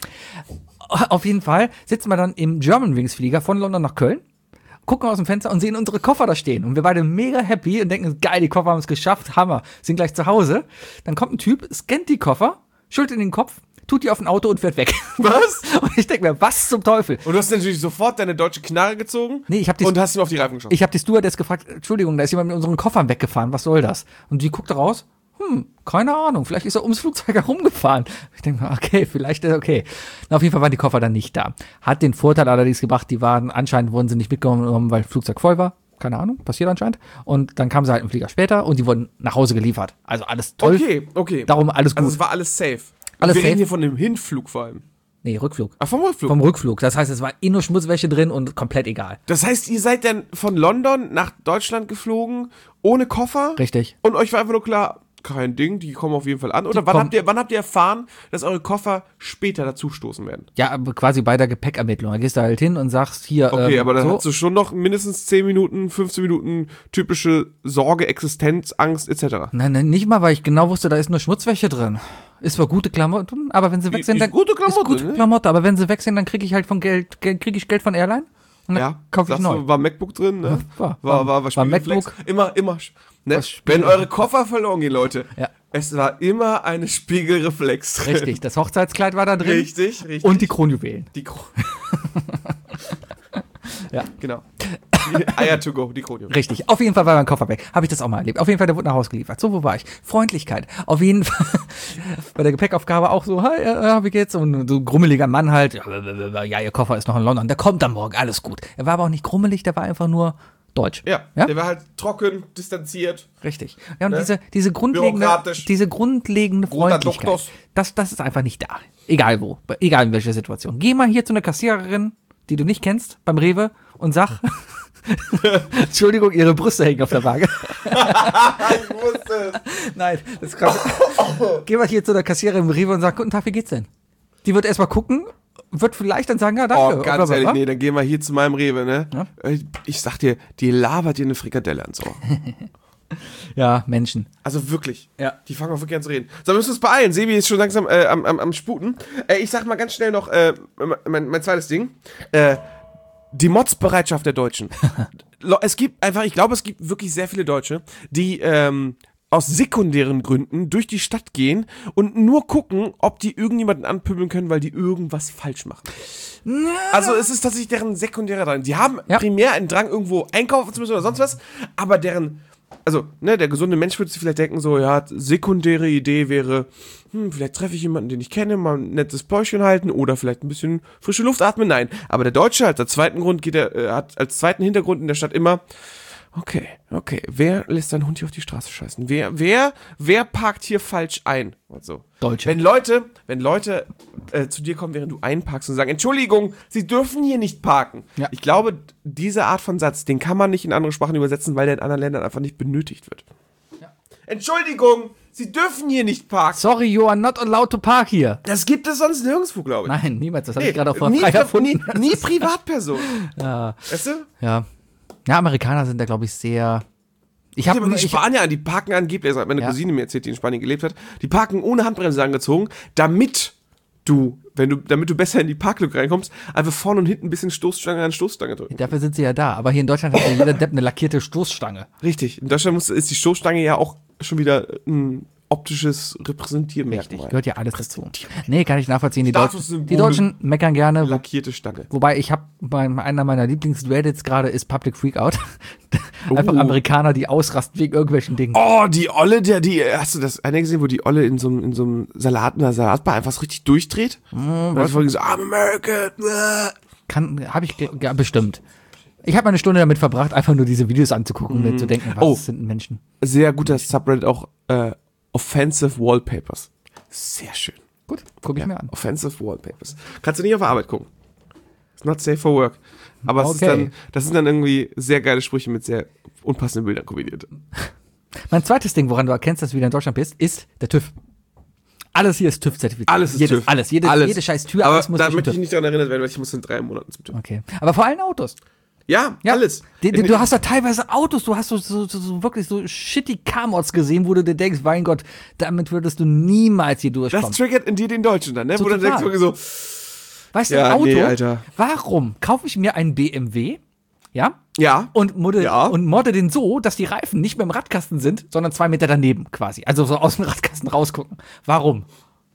Auf jeden Fall sitzen wir dann im Germanwings-Flieger von London nach Köln, gucken aus dem Fenster und sehen unsere Koffer da stehen. Und wir beide mega happy und denken, geil, die Koffer haben es geschafft, Hammer, sind gleich zu Hause. Dann kommt ein Typ, scannt die Koffer, schüttelt in den Kopf, tut die auf ein Auto und fährt weg. Was? Und ich denke mir, was zum Teufel? Und du hast natürlich sofort deine deutsche Knarre gezogen. Nee, ich hab die- und hast ihn auf die Reifen geschossen. Ich habe die Stewardess gefragt, Entschuldigung, da ist jemand mit unseren Koffern weggefahren, was soll das? Und die guckte raus, hm, keine Ahnung, vielleicht ist er ums Flugzeug herumgefahren. Ich denke mir, okay, vielleicht ist er okay. Na, auf jeden Fall waren die Koffer dann nicht da. Hat den Vorteil allerdings gebracht, die waren, anscheinend wurden sie nicht mitgenommen, weil das Flugzeug voll war. Keine Ahnung, passiert anscheinend. Und dann kamen sie halt im Flieger später und die wurden nach Hause geliefert. Also alles toll. Okay, okay. Darum alles gut. Also es war alles safe. Alles Wir safe? reden hier von dem Hinflug vor allem. Nee, Rückflug. Ach, vom Rückflug. Vom Rückflug. Das heißt, es war eh nur Schmutzwäsche drin und komplett egal. Das heißt, ihr seid dann von London nach Deutschland geflogen, ohne Koffer? Richtig. Und euch war einfach nur klar, kein Ding, die kommen auf jeden Fall an. Oder Die wann kommen- habt, ihr, wann habt ihr erfahren, dass eure Koffer später dazustoßen werden? Ja, aber quasi bei der Gepäckermittlung. Da gehst du halt hin und sagst, hier, Okay, ähm, aber dann so. hast du schon noch mindestens zehn Minuten, fünfzehn Minuten typische Sorge, Existenz, Angst et cetera. Nein, nein, nicht mal, weil ich genau wusste, da ist nur Schmutzwäsche drin. Ist zwar gute Klamotten, aber wenn sie weg Ist sind, dann gute Klamotte, ist gute ne? Klamotte, aber wenn sie weg sind, dann kriege ich halt von Geld, Geld kriege ich Geld von Airline und dann Ja, kaufe ich sagst neu. du, war MacBook drin, ne? War- war, war, war, war Spiegelreflex. MacBook. Immer, immer. Ne? Was Spiegel- Wenn eure Koffer verloren gehen, Leute, Ja. es war immer eine Spiegelreflex drin. Richtig, das Hochzeitskleid war da drin Richtig, richtig. und die Kronjuwelen. die Kro Ja. Genau. Die Eier to go, die Kronio. Richtig, auf jeden Fall war mein Koffer weg. Habe ich das auch mal erlebt. Auf jeden Fall, der wurde nach Hause geliefert. So, wo war ich? Freundlichkeit. Auf jeden Fall bei der Gepäckaufgabe auch so, hi, äh, wie geht's? Und so ein grummeliger Mann halt, ja, ja, ihr Koffer ist noch in London, der kommt dann morgen, alles gut. Er war aber auch nicht grummelig, der war einfach nur deutsch. Ja, Ja? der war halt trocken, distanziert. Richtig. Ja, und Ne? diese, diese grundlegende, Bürokratisch. diese grundlegende Guter Freundlichkeit, Doktos. das, das ist einfach nicht da. Egal wo, egal in welcher Situation. Geh mal hier zu einer Kassiererin, die du nicht kennst, beim Rewe und sag, Entschuldigung, ihre Brüste hängen auf der Waage. Ich wusste es. Nein, das ist gerade. Geh mal hier zu der Kassiererin im Rewe und sag, guten Tag, wie geht's denn? Die wird erstmal gucken, wird vielleicht dann sagen, ja, danke. Oh, ganz Blablabla. ehrlich, nee, dann gehen wir hier zu meinem Rewe, ne? Ja? Ich, ich sag dir, die labert dir eine Frikadelle ans Ohr. Ja, Menschen. Also wirklich. Ja. Die fangen auch wirklich an zu reden. So, wir müssen uns beeilen. Sebi ist schon langsam äh, am, am, am Sputen. Äh, ich sag mal ganz schnell noch äh, mein, mein zweites Ding. Äh, die Motzbereitschaft der Deutschen. Lo- es gibt einfach, ich glaube, es gibt wirklich sehr viele Deutsche, die ähm, aus sekundären Gründen durch die Stadt gehen und nur gucken, ob die irgendjemanden anpöbeln können, weil die irgendwas falsch machen. Also es ist tatsächlich deren sekundärer Drang. Die haben Ja. primär einen Drang, irgendwo einkaufen zu müssen oder sonst was, aber deren, also, ne, der gesunde Mensch würde sich vielleicht denken, so, ja, sekundäre Idee wäre, hm, vielleicht treffe ich jemanden, den ich kenne, mal ein nettes Päuschen halten oder vielleicht ein bisschen frische Luft atmen. Nein, aber der Deutsche als zweiten Grund geht er, äh, hat als zweiten Hintergrund in der Stadt immer, okay, okay, wer lässt seinen Hund hier auf die Straße scheißen? Wer, wer, wer parkt hier falsch ein? Und so. Deutsche. Wenn Leute, wenn Leute äh, zu dir kommen, während du einparkst und sagen, Entschuldigung, sie dürfen hier nicht parken. Ja. Ich glaube, diese Art von Satz, den kann man nicht in andere Sprachen übersetzen, weil der in anderen Ländern einfach nicht benötigt wird. Ja. Entschuldigung, sie dürfen hier nicht parken. Sorry, you are not allowed to park here. Das gibt es sonst nirgendwo, glaube ich. Nein, niemals. Das habe ich gerade auch vor nie, frei nie, erfunden. nie Privatperson. Ja. Weißt du? Ja. Ja, Amerikaner sind da, glaube ich, sehr. Ich Ja, habe aber die ich, Spanier, die parken angeblich, also hat meine Ja. Cousine mir erzählt, die in Spanien gelebt hat, die parken ohne Handbremse angezogen, damit du, wenn du, damit du besser in die Parklücke reinkommst, einfach vorne und hinten ein bisschen Stoßstange an Stoßstange drücken. dafür sind sie ja da. Aber hier in Deutschland hat ja jeder Depp eine lackierte Stoßstange. Richtig. In Deutschland muss, ist die Stoßstange ja auch schon wieder ein optisches Repräsentiermerkmal. Gehört ja alles dazu. Nee, kann ich nachvollziehen. Die, Deutschen, Statussymbole. die Deutschen meckern gerne. Lackierte Stange. Wobei ich habe, einer meiner Lieblings-Reddits gerade ist Public Freakout. Einfach Oh. Amerikaner, die ausrasten wegen irgendwelchen Dingen. Oh, die Olle, der, die, hast du das eine gesehen, wo die Olle in so einem, in so einem Salat, in einer Salatbar einfach so richtig durchdreht? Mhm, und so, I'm American. Kann, habe ich ge- ja, bestimmt. Ich habe eine Stunde damit verbracht, einfach nur diese Videos anzugucken und mir zu denken, was Oh. sind denn Menschen? Sehr guter Subreddit auch, äh, Offensive Wallpapers. Sehr schön. Gut, gucke ich Ja, mir an. Offensive Wallpapers. Kannst du nicht auf der Arbeit gucken. It's not safe for work. Aber es ist Okay. dann, das sind dann irgendwie sehr geile Sprüche mit sehr unpassenden Bildern kombiniert. Mein zweites Ding, woran du erkennst, dass du wieder in Deutschland bist, ist der TÜV. Alles hier ist TÜV-zertifiziert. Alles ist Jedes, TÜV. Alles, jede, Alles. jede scheiß Tür, Aber alles muss da durch den möchte ich TÜV. nicht daran erinnert werden, weil ich muss in drei Monaten zum TÜV. Okay. Aber vor allen Autos. Ja, Ja, alles. Die, die, du hast da teilweise Autos, du hast so, so, so, so wirklich so shitty Car-Mods gesehen, wo du dir denkst, mein Gott, damit würdest du niemals hier Das durchkommen. triggert in dir den Deutschen dann, ne? Wo du Total. denkst wirklich so, Weißt du, Ja, ein Auto, nee, Alter. warum kaufe ich mir einen B M W, ja, ja, und modde, Ja. und modde den so, dass die Reifen nicht mehr im Radkasten sind, sondern zwei Meter daneben quasi, also so aus dem Radkasten rausgucken. Warum?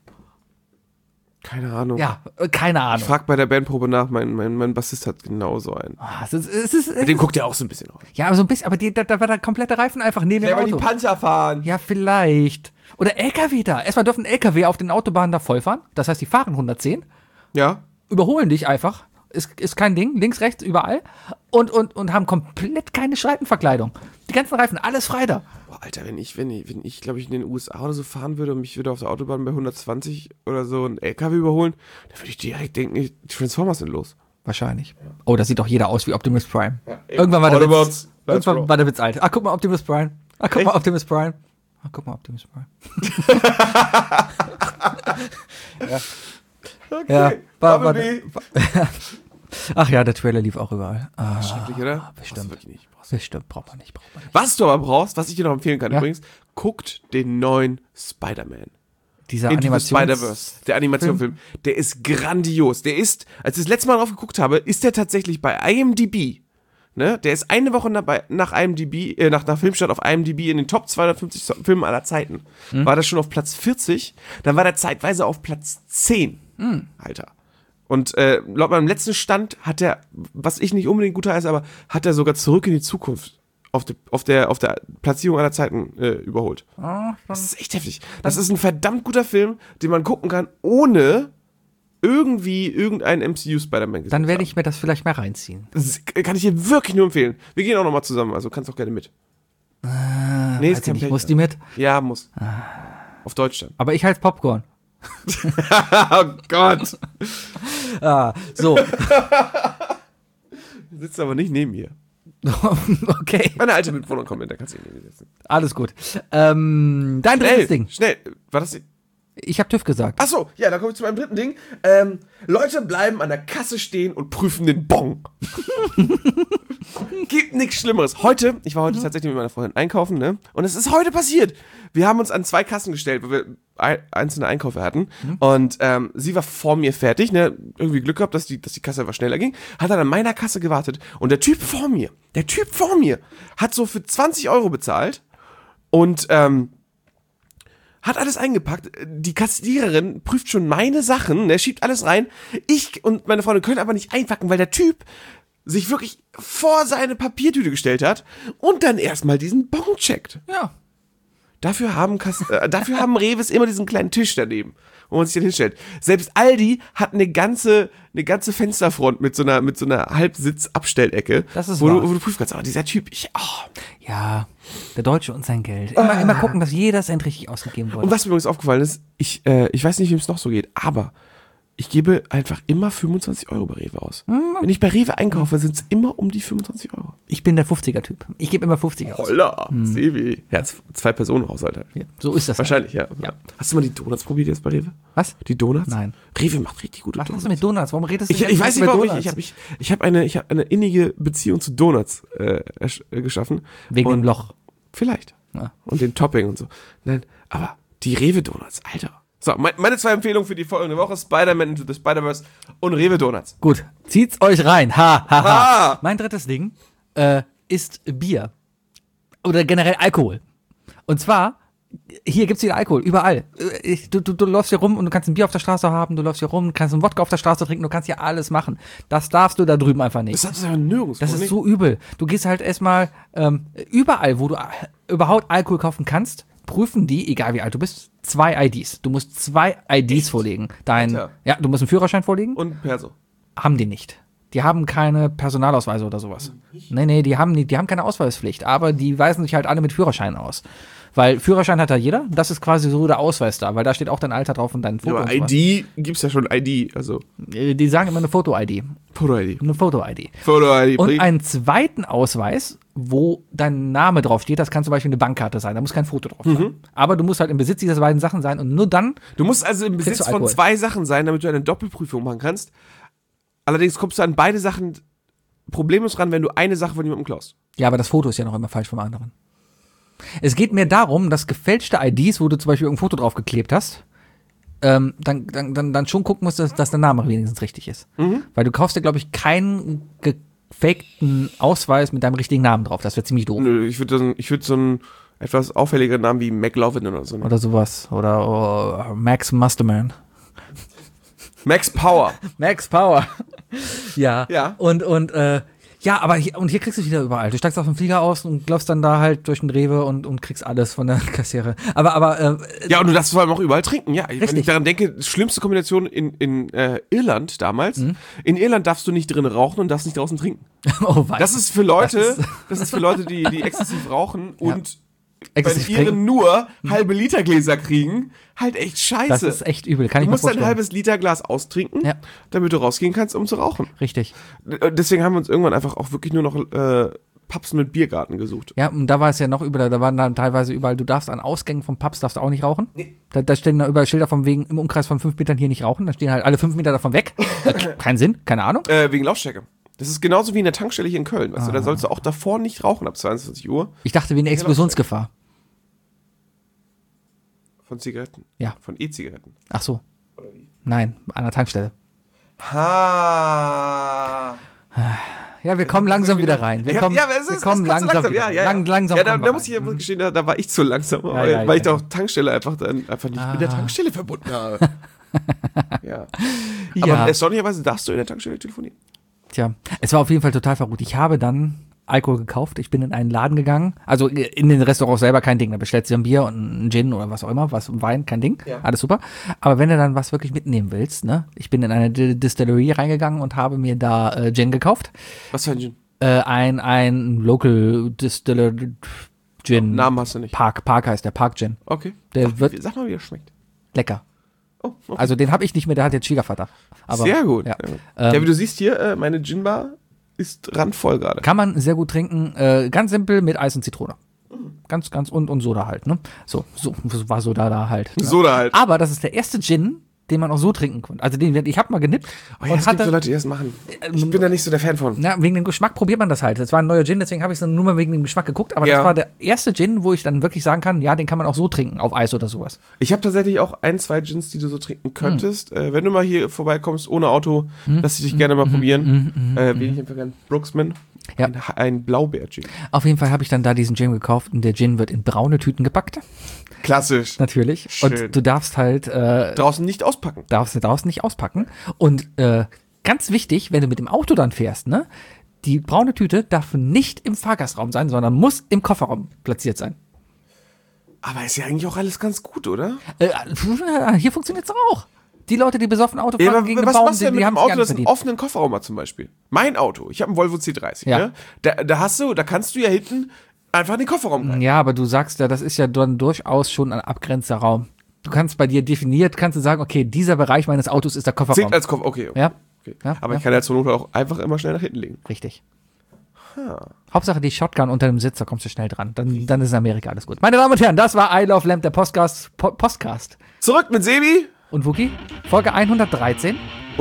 keine Ahnung. Ja, äh, keine Ich Ahnung. frag bei der Bandprobe nach, mein, mein, mein Bassist hat genauso einen. Ah, es ist, es ist, es Dem ist, guckt er auch so ein bisschen auf. ja, aber so ein bisschen, aber die, da, da war der komplette Reifen einfach neben dem Auto. Panzer fahren. Ja, vielleicht. Oder L K W da. Erstmal dürfen L K W auf den Autobahnen da vollfahren. Das heißt, die fahren hundertzehn, Ja. überholen dich einfach. Ist, ist kein Ding. Links, rechts, überall. Und, und, und haben komplett keine Schreitenverkleidung. Die ganzen Reifen, alles frei da. Boah, Alter, wenn ich, wenn ich, wenn ich, glaube ich, in den U S A oder so fahren würde und mich würde auf der Autobahn bei hundertzwanzig oder so ein L K W überholen, dann würde ich direkt denken, die Transformers sind los. Wahrscheinlich. Oh, da sieht doch jeder aus wie Optimus Prime. eben. Irgendwann war der Witz, Autobots, let's irgendwann go. war der Witz alt. Ach, guck mal, Optimus Prime. Ach, guck Echt? mal, Optimus Prime. Ach, guck mal, Optimus Prime. ja. Okay. Ja, war, war, Bumblebee. ach ja, der Trailer lief auch überall. Ah, Schrecklich, oder? bestimmt. Brauchst du wirklich nicht. Brauchst bestimmt, braucht man nicht, braucht man nicht. Was du aber brauchst, was ich dir noch empfehlen kann Ja. übrigens, guckt den neuen Spider-Man. Dieser Into the Animations... Spider-Verse, der Animationsfilm, der ist grandios. Der ist, als ich das letzte Mal drauf geguckt habe, ist der tatsächlich bei I M D B. Ne? Der ist eine Woche nach, bei, nach I M D B, äh, nach, nach Filmstart auf I M D B in den Top zweihundertfünfzig So- Filmen aller Zeiten. Mhm. War das schon auf Platz vierzig, dann war der zeitweise auf Platz zehn. Mhm. Alter. Und äh, laut meinem letzten Stand hat er, was ich nicht unbedingt gut heiße, aber hat er sogar Zurück in die Zukunft auf, de, auf, der, auf der Platzierung aller Zeiten äh, überholt. Das ist echt heftig. Das ist ein verdammt guter Film, den man gucken kann, ohne irgendwie irgendeinen M C U-Spider-Man gesehen Dann zu werde haben. ich mir das vielleicht mal reinziehen. Das kann ich dir wirklich nur empfehlen. Wir gehen auch nochmal zusammen, also kannst auch gerne mit. Äh, Nee, ist weiß ich kein nicht, Pech. muss die mit? Ja, muss. Auf Deutsch dann. Aber ich halt Popcorn. Oh Gott. Ah, so. Du sitzt aber nicht neben mir. Okay, Meine alte Mitwohnerin kommt mit, da kannst du ihn neben mir sitzen. alles gut. Ähm, dein drittes Schnell, Ding. schnell. War das die? Ich habe TÜV gesagt. Achso, ja, dann komme ich zu meinem dritten Ding. Ähm, Leute bleiben an der Kasse stehen und prüfen den Bon. Gibt nichts Schlimmeres. Heute, ich war heute tatsächlich mit meiner Freundin einkaufen, ne? Und es ist heute passiert. Wir haben uns an zwei Kassen gestellt, weil wir ein, einzelne Einkäufe hatten. Und ähm, sie war vor mir fertig, ne? Irgendwie Glück gehabt, dass die, dass die Kasse etwas schneller ging. Hat dann an meiner Kasse gewartet. Und der Typ vor mir, der Typ vor mir, hat so für zwanzig Euro bezahlt. Und, ähm, hat alles eingepackt. Die Kassiererin prüft schon meine Sachen, ne, schiebt alles rein. Ich und meine Freundin können aber nicht einpacken, weil der Typ sich wirklich vor seine Papiertüte gestellt hat und dann erstmal diesen Bon checkt. Ja. Dafür haben, Kass äh, dafür haben Reves immer diesen kleinen Tisch daneben, wo man sich dann hinstellt. Selbst Aldi hat eine ganze, eine ganze Fensterfront mit so einer, mit so einer Halbsitz-Abstellecke, Das ist wo, wahr. du, wo du prüfen kannst. Aber dieser Typ, ich, oh. Ja, der Deutsche und sein Geld. Immer, immer gucken, dass jeder Cent richtig ausgegeben wurde. Und was mir übrigens aufgefallen ist, ich, äh, ich weiß nicht, wem es noch so geht, aber ich gebe einfach immer fünfundzwanzig Euro bei Rewe aus. Wenn ich bei Rewe einkaufe, sind es immer um die fünfundzwanzig Euro. Ich bin der fünfziger-Typ. Ich gebe immer fünfzig aus. Holla, Sebi. Ja, z- zwei Personen Haushalt. Ja, so ist das. Wahrscheinlich, ja. Ja. Hast du mal die Donuts probiert jetzt bei Rewe? Was? Die Donuts? Nein. Rewe macht richtig gute Was hast Donuts. du mit Donuts? Warum redest du Ich, die ich ganze weiß Zeit nicht, über warum ich, Donuts? ich habe ich, ich hab eine, ich hab eine innige Beziehung zu Donuts äh, ersch- äh, geschaffen. Wegen und dem Loch. Vielleicht. Ja. Und den Topping und so. Nein, aber die Rewe Donuts, Alter. So, mein, meine zwei Empfehlungen für die folgende Woche: Spider-Man Into the Spider-Verse und Rewe Donuts. Gut, zieht's euch rein. Ha, ha, ha. Ha! Mein drittes Ding äh, ist Bier. Oder generell Alkohol. Und zwar Hier gibt's wieder Alkohol, überall. Ich, du, du, du läufst hier rum und du kannst ein Bier auf der Straße haben, du läufst hier rum, kannst einen Wodka auf der Straße trinken, du kannst hier alles machen. Das darfst du da drüben einfach nicht. Das hat es ja nirgends. Das ist so übel. Du gehst halt erstmal ähm, überall, wo du überhaupt Alkohol kaufen kannst, prüfen die, egal wie alt du bist, zwei I Ds. Du musst zwei I Ds Echt? vorlegen. Dein, Alter. ja, du musst einen Führerschein vorlegen. Und Perso. Haben die nicht. Die haben keine Personalausweise oder sowas. Nee, nee, die haben, nicht, die haben keine Ausweispflicht, aber die weisen sich halt alle mit Führerschein aus. Weil Führerschein hat ja jeder, das ist quasi so der Ausweis da, weil da steht auch dein Alter drauf und dein Foto. Ja, aber I D gibt's ja schon I D, also. Die sagen immer eine Foto-I D. Foto-I D. Eine Foto-I D. Foto-I D. Und einen zweiten Ausweis, wo dein Name drauf steht, das kann zum Beispiel eine Bankkarte sein, da muss kein Foto drauf sein. Mhm. Aber du musst halt im Besitz dieser beiden Sachen sein und nur dann. Du musst also im Besitz von zwei Sachen sein, damit du eine Doppelprüfung machen kannst. Allerdings kommst du an beide Sachen problemlos ran, wenn du eine Sache von jemandem klaust. Ja, aber das Foto ist ja noch immer falsch vom anderen. Es geht mir darum, dass gefälschte I Ds, wo du zum Beispiel ein Foto drauf geklebt hast, ähm, dann, dann, dann, dann schon gucken musst, dass, dass der Name wenigstens richtig ist. Mhm. Weil du kaufst dir, glaube ich, keinen gefakten Ausweis mit deinem richtigen Namen drauf. Das wäre ziemlich doof. Nö, ich würde so, ich würd so einen etwas auffälligeren Namen wie McLovin oder so. Oder sowas. Oder oh, Max Musterman. Max Power. Max Power. ja. Ja. Und, und, äh, ja, aber hier, und hier kriegst du es wieder überall. Du steigst auf den Flieger aus und läufst dann da halt durch den Rewe und, und kriegst alles von der Kassiere. Aber, aber, äh, ja, und du darfst vor allem auch überall trinken, ja. Richtig. Wenn ich daran denke, schlimmste Kombination in, in äh, Irland damals. Mhm. In Irland darfst du nicht drin rauchen und darfst nicht draußen trinken. Oh, was? Das ist für Leute, das ist, das ist für Leute, die, die exzessiv rauchen ja. und Exzessiv bei ihren nur halbe Liter Gläser kriegen, halt echt scheiße. Das ist echt übel, kann ich mir vorstellen. Du musst ein halbes Liter Glas austrinken, ja. damit du rausgehen kannst, um zu rauchen. Richtig. Deswegen haben wir uns irgendwann einfach auch wirklich nur noch äh, Pubs mit Biergarten gesucht. Ja, und da war es ja noch übel, da waren dann teilweise überall, du darfst an Ausgängen von Pubs darfst du auch nicht rauchen. Nee. Da, da stehen da überall Schilder von wegen, im Umkreis von fünf Metern hier nicht rauchen, da stehen halt alle fünf Meter davon weg. Kein Sinn, keine Ahnung. Äh, wegen Lautstärke. Das ist genauso wie in der Tankstelle hier in Köln, weißt ah. du, da sollst du auch davor nicht rauchen ab zweiundzwanzig Uhr. Ich dachte, wie eine Explosionsgefahr. Von Zigaretten? Ja. Von E-Zigaretten? Ach so. Nein, an der Tankstelle. Ha. Ja, wir kommen langsam wieder rein. Wir kommen, ja, aber es ist, wir kommen es langsam, langsam. Ja, ja, Lang, langsam ja, da, da muss ich ja gestehen, da, da war ich zu langsam, ja, weil, ja, weil ja, ich doch ja. Tankstelle einfach dann einfach nicht ah. mit der Tankstelle verbunden habe. ja. Aber ja. erstaunlicherweise darfst du in der Tankstelle telefonieren. Tja, es war auf jeden Fall total verrückt. Ich habe dann Alkohol gekauft. Ich bin in einen Laden gegangen. Also in den Restaurants selber kein Ding. Da bestellst du ein Bier und einen Gin oder was auch immer, was Wein, kein Ding. Ja. Alles super. Aber wenn du dann was wirklich mitnehmen willst, ne? Ich bin in eine Distillerie reingegangen und habe mir da äh, Gin gekauft. Was für ein Gin? Äh, ein, ein Local Distiller Gin. Namen hast du nicht. Park. Park heißt der Park Gin. Okay. Der sag, wird sag mal, wie er schmeckt. Lecker. Oh, okay. Also den habe ich nicht mehr, der hat jetzt Schwiegervater. Aber, sehr gut. Ja, ja. Ähm, ja, wie du siehst hier, äh, meine Ginbar ist randvoll gerade. Kann man sehr gut trinken. Äh, ganz simpel mit Eis und Zitrone. Ganz, ganz und, und Soda halt, ne? So, so war Soda da halt. Ne? Soda halt. Aber das ist der erste Gin, den man auch so trinken konnte. Also den, ich habe mal genippt. Oh ja, und es hatte, gibt so Leute, die das machen. Ich bin da nicht so der Fan von. Na, wegen dem Geschmack probiert man das halt. Das war ein neuer Gin, deswegen habe ich es nur mal wegen dem Geschmack geguckt. Aber ja. das war der erste Gin, wo ich dann wirklich sagen kann, ja, den kann man auch so trinken, auf Eis oder sowas. Ich habe tatsächlich auch ein, zwei Gins, die du so trinken könntest. Hm. Äh, wenn du mal hier vorbeikommst, ohne Auto, hm. lass ich dich gerne mal hm. probieren. Hm. Äh, wen ich einfach gerne. Brooksman. Ja. Ein, ein Blaubeer-Gin. Auf jeden Fall habe ich dann da diesen Gin gekauft und der Gin wird in braune Tüten gepackt. Klassisch. Natürlich. Schön. Und du darfst halt äh, draußen nicht auspacken. Darfst du draußen nicht auspacken. Und äh, ganz wichtig, wenn du mit dem Auto dann fährst, ne, die braune Tüte darf nicht im Fahrgastraum sein, sondern muss im Kofferraum platziert sein. Aber ist ja eigentlich auch alles ganz gut, oder? Äh, hier funktioniert's auch. Die Leute, die besoffen Auto fahren ja, gegen was den Baum, machst du denn die, mit die dem haben Auto, das einen offenen Kofferraum hat zum Beispiel? Mein Auto, ich habe einen Volvo C dreißig, ja. ne? Da, da hast du, da kannst du ja hinten einfach in den Kofferraum rein. Ja, aber du sagst ja, das ist ja dann durchaus schon ein abgrenzter Raum. Du kannst bei dir definiert, kannst du sagen, okay, dieser Bereich meines Autos ist der Kofferraum. Zählt als Kofferraum, okay. okay. Ja. okay. ja. Aber ja. ich kann ja zur Not auch einfach immer schnell nach hinten legen. Richtig. Ha. Hauptsache die Shotgun unter dem Sitz, da kommst du schnell dran. Dann, dann ist in Amerika alles gut. Meine Damen und Herren, das war I Love Lamp, der Postcast. Po- Postcast. Zurück mit Sebi. Und Wookie, Folge hundertdreizehn. Oh.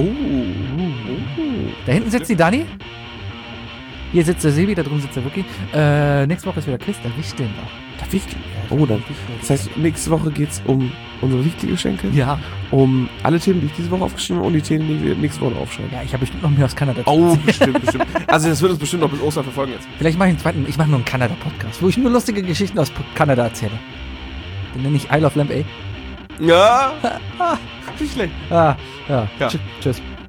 Da hinten sitzt die Dani. Hier sitzt der Sebi, da drüben sitzt der Wookie. Äh, nächste Woche ist wieder Chris, der Wichteln noch. Der Wichtel. Oh, dann. Das heißt, nächste Woche geht's um unsere Wichtelgeschenke. Ja. Um alle Themen, die ich diese Woche aufgeschrieben habe und die Themen, die wir nächste Woche aufschreiben. Ja, ich habe bestimmt noch mehr aus Kanada. Oh, bestimmt, bestimmt. Also das wird uns bestimmt noch bis Ostern verfolgen jetzt. Vielleicht mache ich einen zweiten, ich mache nur einen Kanada-Podcast, wo ich nur lustige Geschichten aus Kanada erzähle. Den nenne ich I Love Lamp A. Ja, nicht schlecht. Ah, ja. Ja. Tsch- Tschüss.